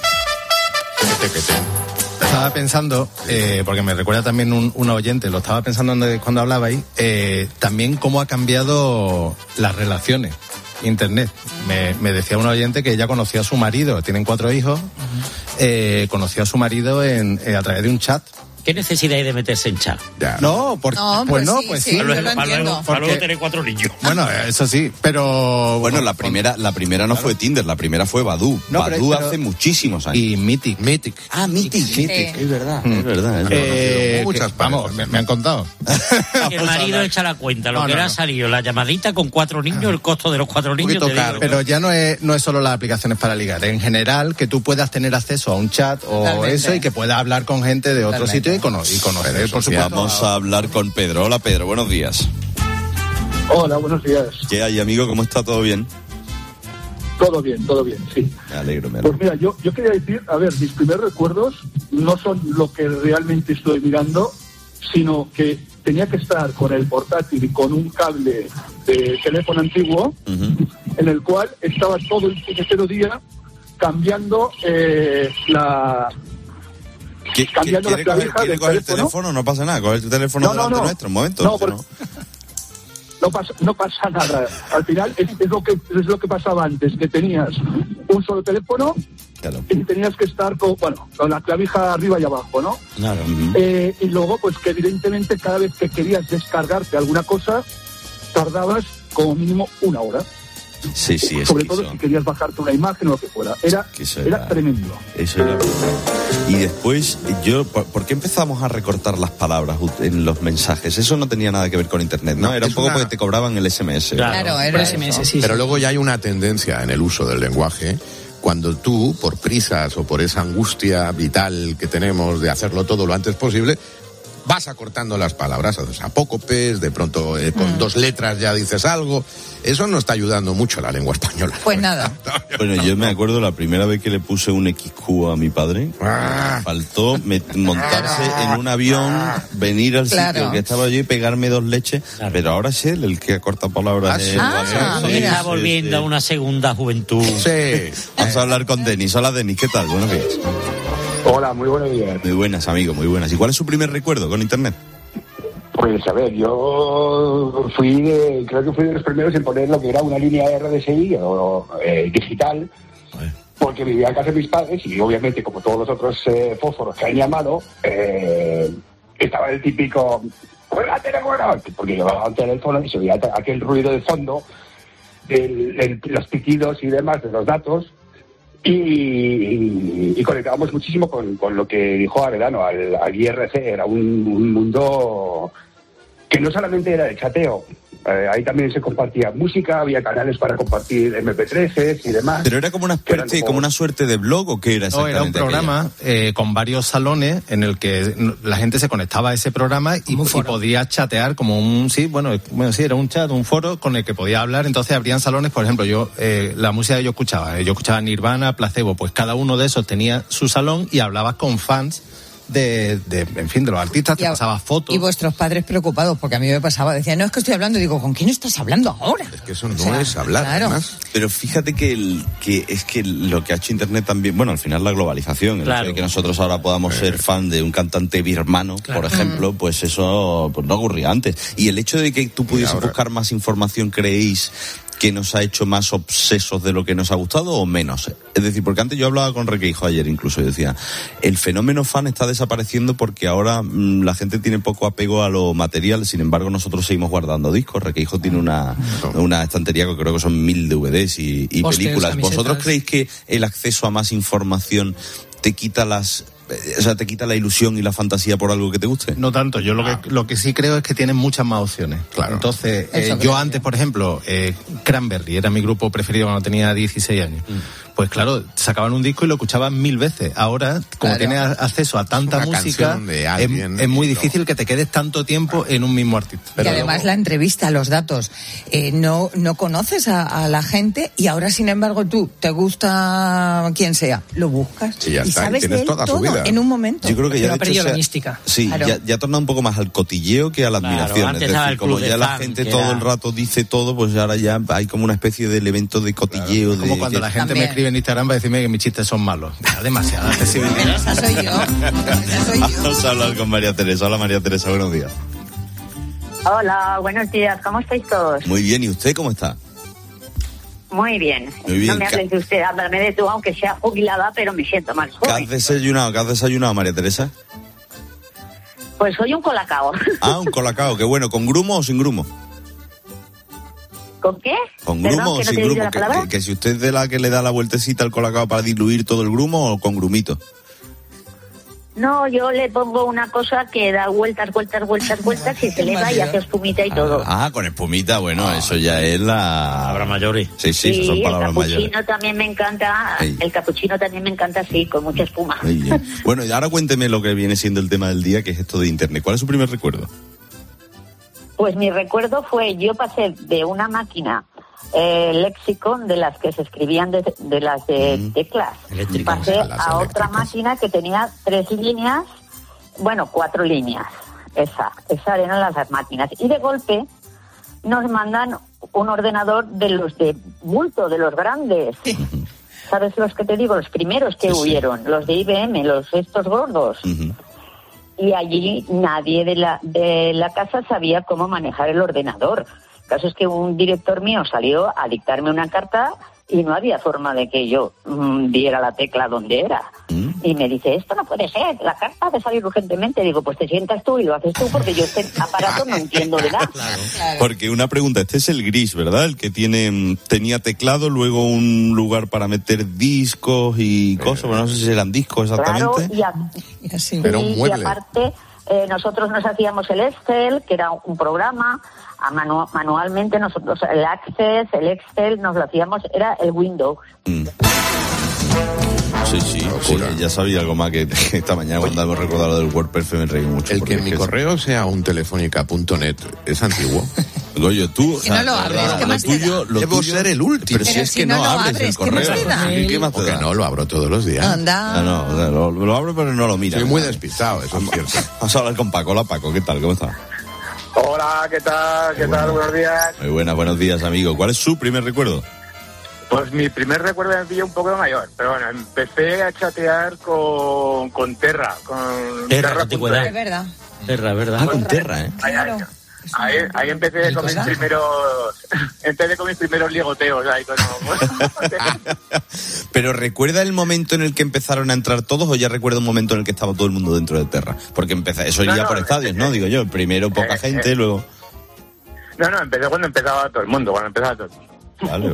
Estaba pensando, porque me recuerda también un oyente, lo estaba pensando cuando hablabais, también cómo ha cambiado las relaciones, Internet. Me decía un oyente que ella conoció a su marido, tienen 4 hijos, conoció a su marido a través de un chat ¿Qué necesidad hay de meterse en chat? Ya. No, pues sí. Para luego tener 4 niños. Bueno, eso sí, pero... Bueno, la primera no fue Tinder, la primera fue Badoo. Badoo hace muchísimos años. Y Mythic. Ah, Mythic. Es verdad. Vamos, me han contado. Que el marido echa la cuenta, lo que le ha salido, la llamadita con 4 niños, el costo de los 4 niños. Pero ya no es solo las aplicaciones para ligar. En general, que tú puedas tener acceso a un chat o eso y que puedas hablar con gente de otro sitio y conocer, por supuesto. Vamos a hablar con Pedro. Hola, Pedro, buenos días. Hola, buenos días. ¿Qué hay, amigo? ¿Cómo está? ¿Todo bien? Todo bien, sí. Me alegro. Pues mira, yo quería decir, a ver, mis primeros recuerdos no son lo que realmente estoy mirando, sino que tenía que estar con el portátil y con un cable de teléfono antiguo, en el cual estaba todo el puñetero día cambiando la clavija del teléfono. El teléfono, no pasa nada, coger tu teléfono delante nuestro, un momento. No pasa nada. Al final es lo que pasaba antes, que tenías un solo teléfono y tenías que estar con la clavija arriba y abajo, ¿no? Claro. Y luego, pues que evidentemente cada vez que querías descargarte alguna cosa, tardabas como mínimo 1 hora. Sí, sobre todo si querías bajarte una imagen o lo que fuera. Era tremendo. Eso era. Y después, ¿por qué empezamos a recortar las palabras en los mensajes? Eso no tenía nada que ver con internet, ¿no? Era un poco porque te cobraban el SMS. Claro, era el SMS, sí. Pero luego ya hay una tendencia en el uso del lenguaje. Cuando tú, por prisas o por esa angustia vital que tenemos de hacerlo todo lo antes posible, vas acortando las palabras, haces apócopes, de pronto con 2 letras ya dices algo. Eso no está ayudando mucho a la lengua española. Pues nada. Bueno, yo me acuerdo la primera vez que le puse un XQ a mi padre. Faltó montarse en un avión, venir al sitio que estaba yo y pegarme 2 leches. Claro. Pero ahora es él el que acorta palabras. Está volviendo a una segunda juventud. Sí. Vamos a hablar con Denis. Hola, Denis, ¿qué tal? Buenos días. Hola, muy buenos días. Muy buenas, amigo, muy buenas. ¿Y cuál es su primer recuerdo con internet? Pues a ver, yo creo que fui de los primeros en poner lo que era una línea de RDSI o digital, porque vivía en casa de mis padres y obviamente como todos los otros fósforos que han llamado, estaba el típico porque llevaba un teléfono y se oía aquel ruido de fondo, los pitidos y demás de los datos. Y conectábamos muchísimo con lo que dijo Aredano, al IRC. Era un mundo que no solamente era de chateo, ahí también se compartía música, había canales para compartir MP3s y demás. Pero era como una suerte de blog, ¿o qué era exactamente? No, era un programa con varios salones en el que la gente se conectaba a ese programa y podía chatear como era un chat, un foro con el que podía hablar. Entonces habrían salones, por ejemplo, la música que yo escuchaba Nirvana, Placebo, pues cada uno de esos tenía su salón y hablabas con fans de los artistas, te pasaba fotos. Y vuestros padres preocupados, porque a mí me pasaba, decían, no, es que estoy hablando, digo, ¿con quién estás hablando ahora? Es que eso no es hablar, claro. Además. Pero fíjate que lo que ha hecho internet también, bueno, al final la globalización, el hecho de que nosotros ahora podamos ser fan de un cantante birmano, por ejemplo, pues eso no ocurría antes. Y el hecho de que tú pudieses buscar más información, ¿creéis que nos ha hecho más obsesos de lo que nos ha gustado o menos? Es decir, porque antes yo hablaba con Requeijo ayer incluso y decía, el fenómeno fan está desapareciendo porque ahora la gente tiene poco apego a lo material, sin embargo nosotros seguimos guardando discos. Requeijo tiene una estantería que creo que son 1000 DVDs y películas. Camisetas. ¿Vosotros creéis que el acceso a más información te quita la ilusión y la fantasía por algo que te guste? No tanto, yo lo que sí creo es que tienen muchas más opciones. Claro. Entonces, yo antes, por ejemplo, Cranberry era mi grupo preferido cuando tenía 16 años. Pues claro, sacaban un disco y lo escuchaban 1000 veces. Ahora, como tienes acceso a tanta música, es muy difícil que te quedes tanto tiempo en un mismo artista. Pero además la entrevista, los datos, no conoces a la gente y ahora, sin embargo, tú te gusta quien sea, lo buscas y sabes de él todo en un momento. Yo creo que ya ha perdido la mística. Sí, claro. ya ha tornado un poco más al cotilleo que a la admiración. Es decir, como ya la gente todo el rato dice todo, pues ahora ya hay como una especie de elemento de cotilleo. Claro, como cuando la gente me escribe en Instagram para decirme que mis chistes son malos. Demasiada accesibilidad. Esa soy yo. Vamos a hablar con María Teresa. Hola, María Teresa, buenos días. Hola, buenos días. ¿Cómo estáis todos? Muy bien, ¿y usted cómo está? Muy bien. No me hables de usted, háblame de tú, aunque sea jubilada, pero me siento más joven. ¿Qué has desayunado, María Teresa? Pues soy un colacao. Ah, un colacao, qué bueno. ¿Con grumo o sin grumo? ¿Con qué? ¿Con grumo o sin grumo? Que si usted es de la que le da la vueltecita al colacao para diluir todo el grumo o con grumito. No, yo le pongo una cosa que da vueltas y se eleva y hace espumita y todo. Ah, con espumita, bueno, eso ya es la... Palabras mayores. Sí, eso son palabras mayores. El capuchino también me encanta, el capuchino también me encanta así, con mucha espuma. Bueno, y ahora cuénteme lo que viene siendo el tema del día, que es esto de Internet. ¿Cuál es su primer recuerdo? Pues mi recuerdo fue, yo pasé de una máquina Lexicon de las que se escribían de las de teclas. Pasé a otra máquina que tenía 3 líneas, bueno, 4 líneas. Esas eran las máquinas. Y de golpe nos mandan un ordenador de los de bulto, de los grandes. ¿Sabes los que te digo? Los primeros que hubieron, los de IBM, estos gordos. Y allí nadie de la casa sabía cómo manejar el ordenador. El caso es que un director mío salió a dictarme una carta y no había forma de que yo diera la tecla donde era. Y me dice, esto no puede ser, la carta ha de salir urgentemente. Digo, pues te sientas tú y lo haces tú porque yo este aparato no entiendo de nada. Claro. Porque una pregunta, este es el gris, ¿verdad? El que tenía teclado, luego un lugar para meter discos y cosas, bueno, no sé si eran discos exactamente. Claro, pero un mueble. Y aparte, nosotros nos hacíamos el Excel, que era un programa, manualmente nosotros el Access, el Excel, nos lo hacíamos, era el Windows. Sí, ya sabía algo más que esta mañana cuando hemos recordado lo del WordPerfect me reí mucho. El que en mi correo sea un telefónica.net es antiguo. Goyo, tú... Si no lo abres, ¿qué más te da? Debo ser el último. Pero si es que no abres el correo. ¿Qué más te da? Porque no, lo abro todos los días. Anda. No, lo abro pero no lo miro. Soy muy despistado, eso es cierto. Vamos a hablar con Paco. Hola, Paco, ¿qué tal? ¿Cómo estás? Hola, ¿qué tal? ¿Qué tal? Buenos días. Muy buenas, buenos días, amigo. ¿Cuál es su primer recuerdo? Pues mi primer recuerdo me pilló un poco de mayor, pero bueno, empecé a chatear con Terra, con Terra. Es verdad. Terra, ¿verdad? Ah, con Terra, ¿eh? Ahí empecé con mis primeros ligoteos ahí con... Pero ¿recuerda el momento en el que empezaron a entrar todos o ya recuerda un momento en el que estaba todo el mundo dentro de Terra? Porque eso iría por estadios, ¿no? Digo yo, primero poca gente, luego... No, empecé cuando empezaba todo el mundo, Vale.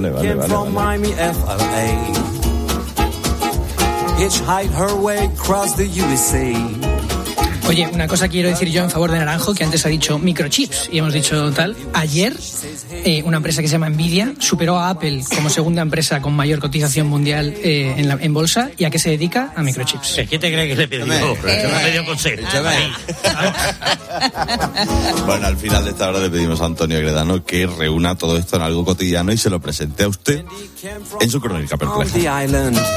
Oye, una cosa quiero decir yo en favor de Naranjo, que antes ha dicho microchips y hemos dicho tal. Ayer, una empresa que se llama Nvidia superó a Apple como segunda empresa con mayor cotización mundial en bolsa. ¿Y a qué se dedica? A microchips. ¿Qué te crees que le pidió? Me pidió consejo. Bueno, al final de esta hora le pedimos a Antonio Agredano que reúna todo esto en algo cotidiano y se lo presente a usted en su crónica perpleja.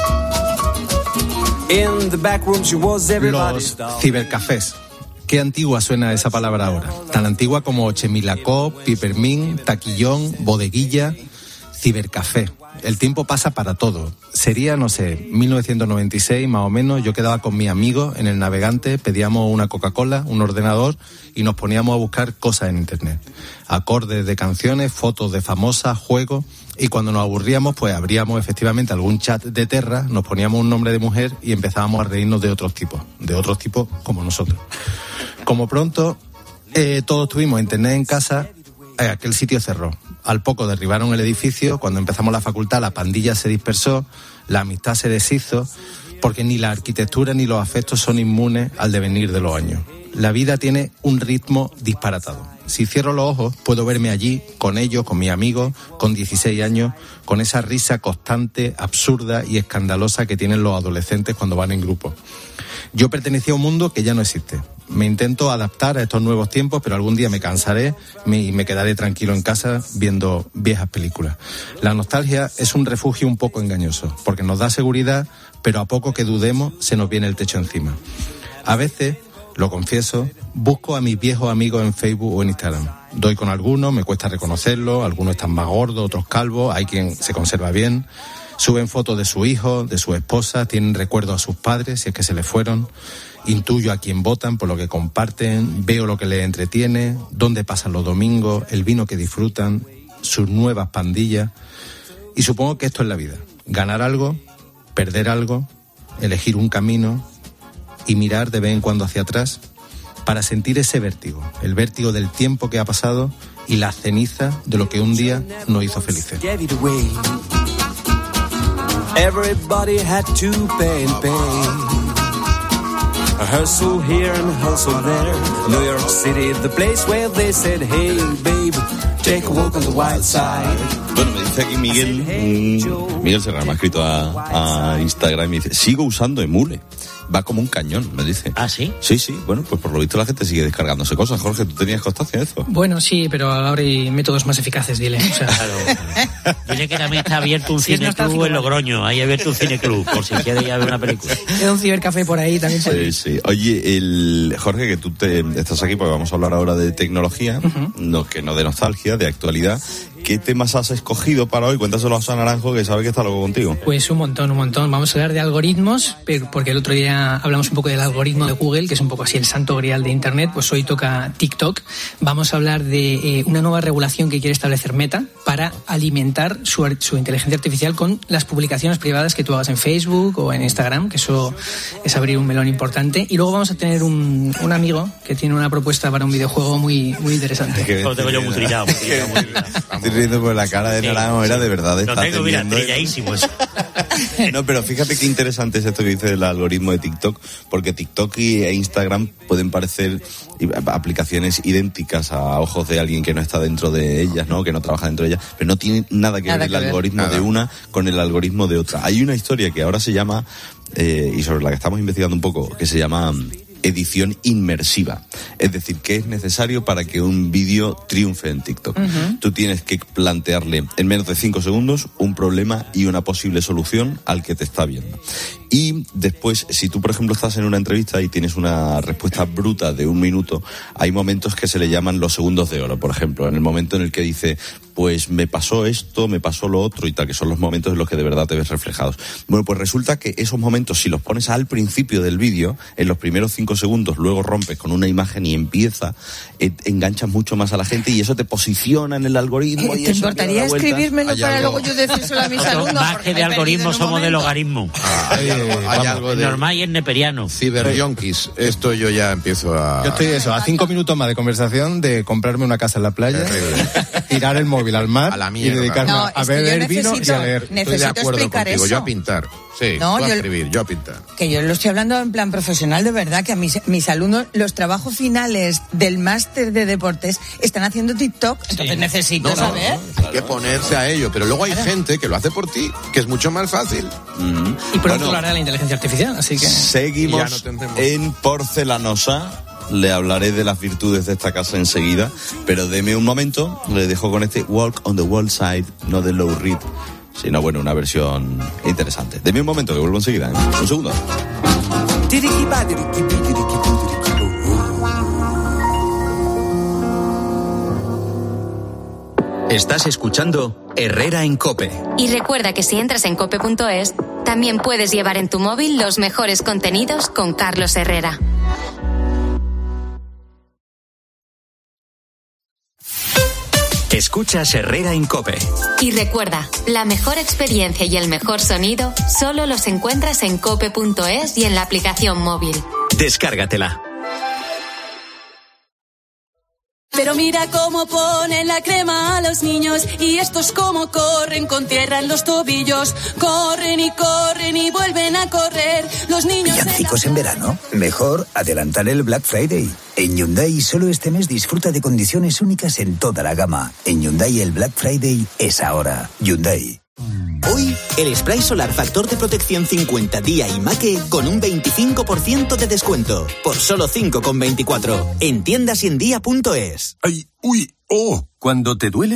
Los cibercafés. Qué antigua suena esa palabra ahora. Tan antigua como Chemilacó, Pipermín, Taquillón, Bodeguilla, cibercafé. El tiempo pasa para todo. Sería, 1996 más o menos, yo quedaba con mi amigo en el navegante, pedíamos una Coca-Cola, un ordenador y nos poníamos a buscar cosas en internet. Acordes de canciones, fotos de famosas, juegos. Y cuando nos aburríamos, pues abríamos efectivamente algún chat de Terra, nos poníamos un nombre de mujer y empezábamos a reírnos de otros tipos como nosotros. Como pronto todos tuvimos internet en casa, aquel sitio cerró. Al poco derribaron el edificio, cuando empezamos la facultad la pandilla se dispersó, la amistad se deshizo, porque ni la arquitectura ni los afectos son inmunes al devenir de los años. La vida tiene un ritmo disparatado. Si cierro los ojos, puedo verme allí, con ellos, con mis amigos, con 16 años, con esa risa constante, absurda y escandalosa que tienen los adolescentes cuando van en grupo. Yo pertenecía a un mundo que ya no existe. Me intento adaptar a estos nuevos tiempos, pero algún día me cansaré y me quedaré tranquilo en casa viendo viejas películas. La nostalgia es un refugio un poco engañoso, porque nos da seguridad, pero a poco que dudemos se nos viene el techo encima. A veces, lo confieso, busco a mis viejos amigos en Facebook o en Instagram. Doy con algunos, me cuesta reconocerlos, algunos están más gordos, otros calvos, hay quien se conserva bien. Suben fotos de su hijo, de su esposa, tienen recuerdos a sus padres, si es que se les fueron. Intuyo a quién votan por lo que comparten, veo lo que les entretiene, dónde pasan los domingos, el vino que disfrutan, sus nuevas pandillas. Y supongo que esto es la vida. Ganar algo, perder algo, elegir un camino y mirar de vez en cuando hacia atrás para sentir ese vértigo, el vértigo del tiempo que ha pasado y la ceniza de lo que un día nos hizo felices. Everybody had to pay and pay. A hustle here and a hustle there. New York City, the place where they said, hey, babe, take a walk on the wild side. Bueno, me dice aquí Miguel Serrano, me ha escrito a Instagram y me dice, sigo usando Emule. Va como un cañón, me dice. ¿Ah, sí? Sí, bueno, pues por lo visto la gente sigue descargándose cosas. Jorge, ¿tú tenías constancia de eso? Bueno, sí, pero ahora hay métodos más eficaces, dile. O sea, claro. Dile que también está abierto un cineclub en Logroño. Ahí abierto un cineclub, por si quiere ir a ver una película. Queda un cibercafé por ahí también. Sí. Oye, Jorge, que tú estás aquí porque vamos a hablar ahora de tecnología, no de nostalgia, de actualidad. ¿Qué temas has escogido para hoy? Cuéntaselo a San Naranjo, que sabe que está loco contigo. Pues un montón. Vamos a hablar de algoritmos, porque el otro día hablamos un poco del algoritmo de Google, que es un poco así el santo grial de Internet. Pues hoy toca TikTok. Vamos a hablar de una nueva regulación que quiere establecer Meta para alimentar su inteligencia artificial con las publicaciones privadas que tú hagas en Facebook o en Instagram, que eso es abrir un melón importante. Y luego vamos a tener un amigo que tiene una propuesta para un videojuego muy, muy interesante. Lo tengo yo muy trillado. Estoy riendo por la cara de Naranjo, era de verdad. Lo tengo, mira, trilladísimo eso. No, pero fíjate qué interesante es esto que dice del algoritmo de TikTok, porque TikTok e Instagram pueden parecer aplicaciones idénticas a ojos de alguien que no está dentro de ellas, ¿no? Que no trabaja dentro de ellas, pero no tiene nada que ver el algoritmo de una con el algoritmo de otra. Hay una historia que ahora se llama, y sobre la que estamos investigando un poco, que se llama edición inmersiva. Es decir, ¿qué es necesario para que un vídeo triunfe en TikTok? Tú tienes que plantearle en menos de 5 segundos un problema y una posible solución al que te está viendo. Y después, si tú, por ejemplo, estás en una entrevista y tienes una respuesta bruta de 1 minuto, hay momentos que se le llaman los segundos de oro, por ejemplo, en el momento en el que dice, pues me pasó esto, me pasó lo otro y tal, que son los momentos en los que de verdad te ves reflejados. Bueno, pues resulta que esos momentos, si los pones al principio del vídeo, en los primeros 5 segundos, luego rompes con una imagen y enganchas mucho más a la gente y eso te posiciona en el algoritmo. ¿Te importaría escribírmelo para luego yo decírselo a mis alumnos? Más que de algoritmo somos de logaritmo. Hay algo de normal y es neperiano. Ciberyonkis. Esto yo ya empiezo a... Yo estoy a 5 minutos más de conversación de comprarme una casa en la playa, tirar el móvil al mar y dedicarme a beber vino y a leer. Necesito estoy de acuerdo explicar contigo. eso. Yo a pintar. Sí, tú a escribir, yo a pintar. Que yo lo estoy hablando en plan profesional, de verdad, que a mis alumnos, los trabajos finales del máster de deportes están haciendo TikTok, entonces necesito saber. Hay que ponerse a ello, pero luego hay gente que lo hace por ti, que es mucho más fácil. Y pronto lo hará la inteligencia artificial, así que... Seguimos en Porcelanosa. Le hablaré de las virtudes de esta casa enseguida, pero deme un momento, le dejo con este Walk on the Wall Side, no de Lou Reed, sino bueno, una versión interesante. Deme un momento que vuelvo enseguida, Un segundo. Estás escuchando Herrera en COPE. Y recuerda que si entras en cope.es, también puedes llevar en tu móvil los mejores contenidos con Carlos Herrera. Escuchas Herrera en COPE. Y recuerda, la mejor experiencia y el mejor sonido solo los encuentras en cope.es y en la aplicación móvil. Descárgatela. Pero mira cómo ponen la crema a los niños y estos cómo corren con tierra en los tobillos. Corren y vuelven a correr. Los niños... ¿Villancicos en verano? Mejor adelantar el Black Friday. En Hyundai solo este mes disfruta de condiciones únicas en toda la gama. En Hyundai el Black Friday es ahora. Hyundai. Hoy, el spray solar factor de protección 50 día y Make con un 25% de descuento. Por solo 5,24. En tiendasyendia.es. ¡Ay! ¡Uy! ¡Oh! ¿Cuándo te duele?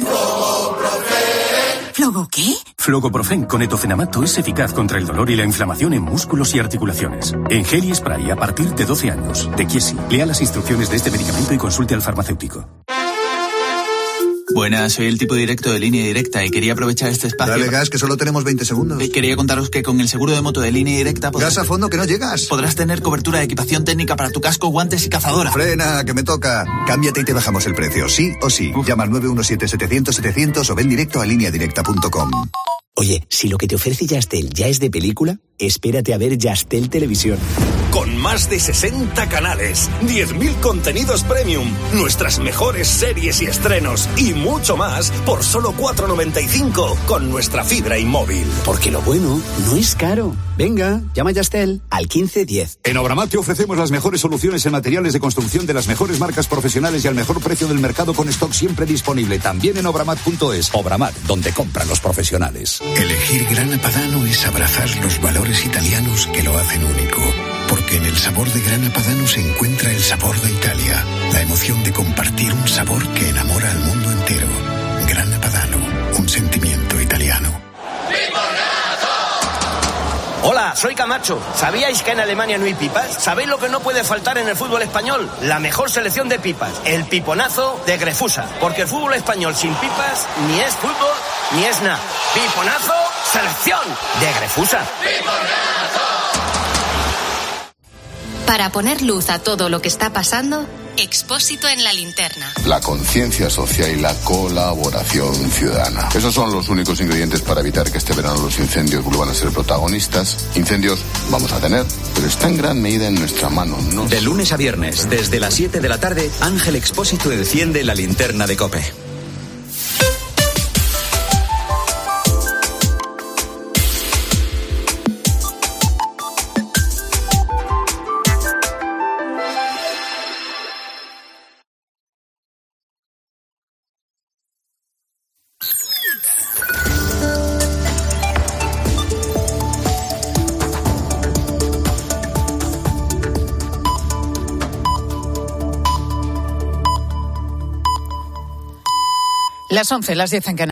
¿Flogo qué? Flogoprofen con etofenamato es eficaz contra el dolor y la inflamación en músculos y articulaciones. En gel y spray a partir de 12 años. De Chiesi. Lea las instrucciones de este medicamento y consulte al farmacéutico. Buenas, soy el tipo directo de Línea Directa y quería aprovechar este espacio... Dale gas, que solo tenemos 20 segundos. Quería contaros que con el seguro de moto de Línea Directa... Gas a fondo, que no llegas. Podrás tener cobertura de equipación técnica para tu casco, guantes y cazadora. Frena, que me toca. Cámbiate y te bajamos el precio, sí o sí. Llama al 917-700-700 o ven directo a lineadirecta.com. Oye, si lo que te ofrece Yastel ya es de película, espérate a ver Yastel Televisión. con más de 60 canales, 10.000 contenidos premium, nuestras mejores series y estrenos y mucho más por solo 4,95 con nuestra fibra y móvil. Porque lo bueno no es caro. Venga, llama a Yastel al 1510. En Obramat te ofrecemos las mejores soluciones en materiales de construcción de las mejores marcas profesionales y al mejor precio del mercado con stock siempre disponible. También en obramat.es. Obramat, donde compran los profesionales. Elegir Grana Padano es abrazar los valores italianos que lo hacen único. Porque en el sabor de Grana Padano se encuentra el sabor de Italia. La emoción de compartir un sabor que enamora al mundo entero. Grana Padano, un sentimiento italiano. Hola, soy Camacho. ¿Sabíais que en Alemania no hay pipas? ¿Sabéis lo que no puede faltar en el fútbol español? La mejor selección de pipas, el piponazo de Grefusa. Porque el fútbol español sin pipas ni es fútbol ni es nada. Piponazo, selección de Grefusa. ¡Piponazo! Para poner luz a todo lo que está pasando, Expósito en la linterna. La conciencia social y la colaboración ciudadana. Esos son los únicos ingredientes para evitar que este verano los incendios vuelvan a ser protagonistas. Incendios vamos a tener, pero está en gran medida en nuestra mano, ¿no? De lunes a viernes, desde las 7 de la tarde, Ángel Expósito enciende la linterna de COPE. Las 11, las 10 en Canarias.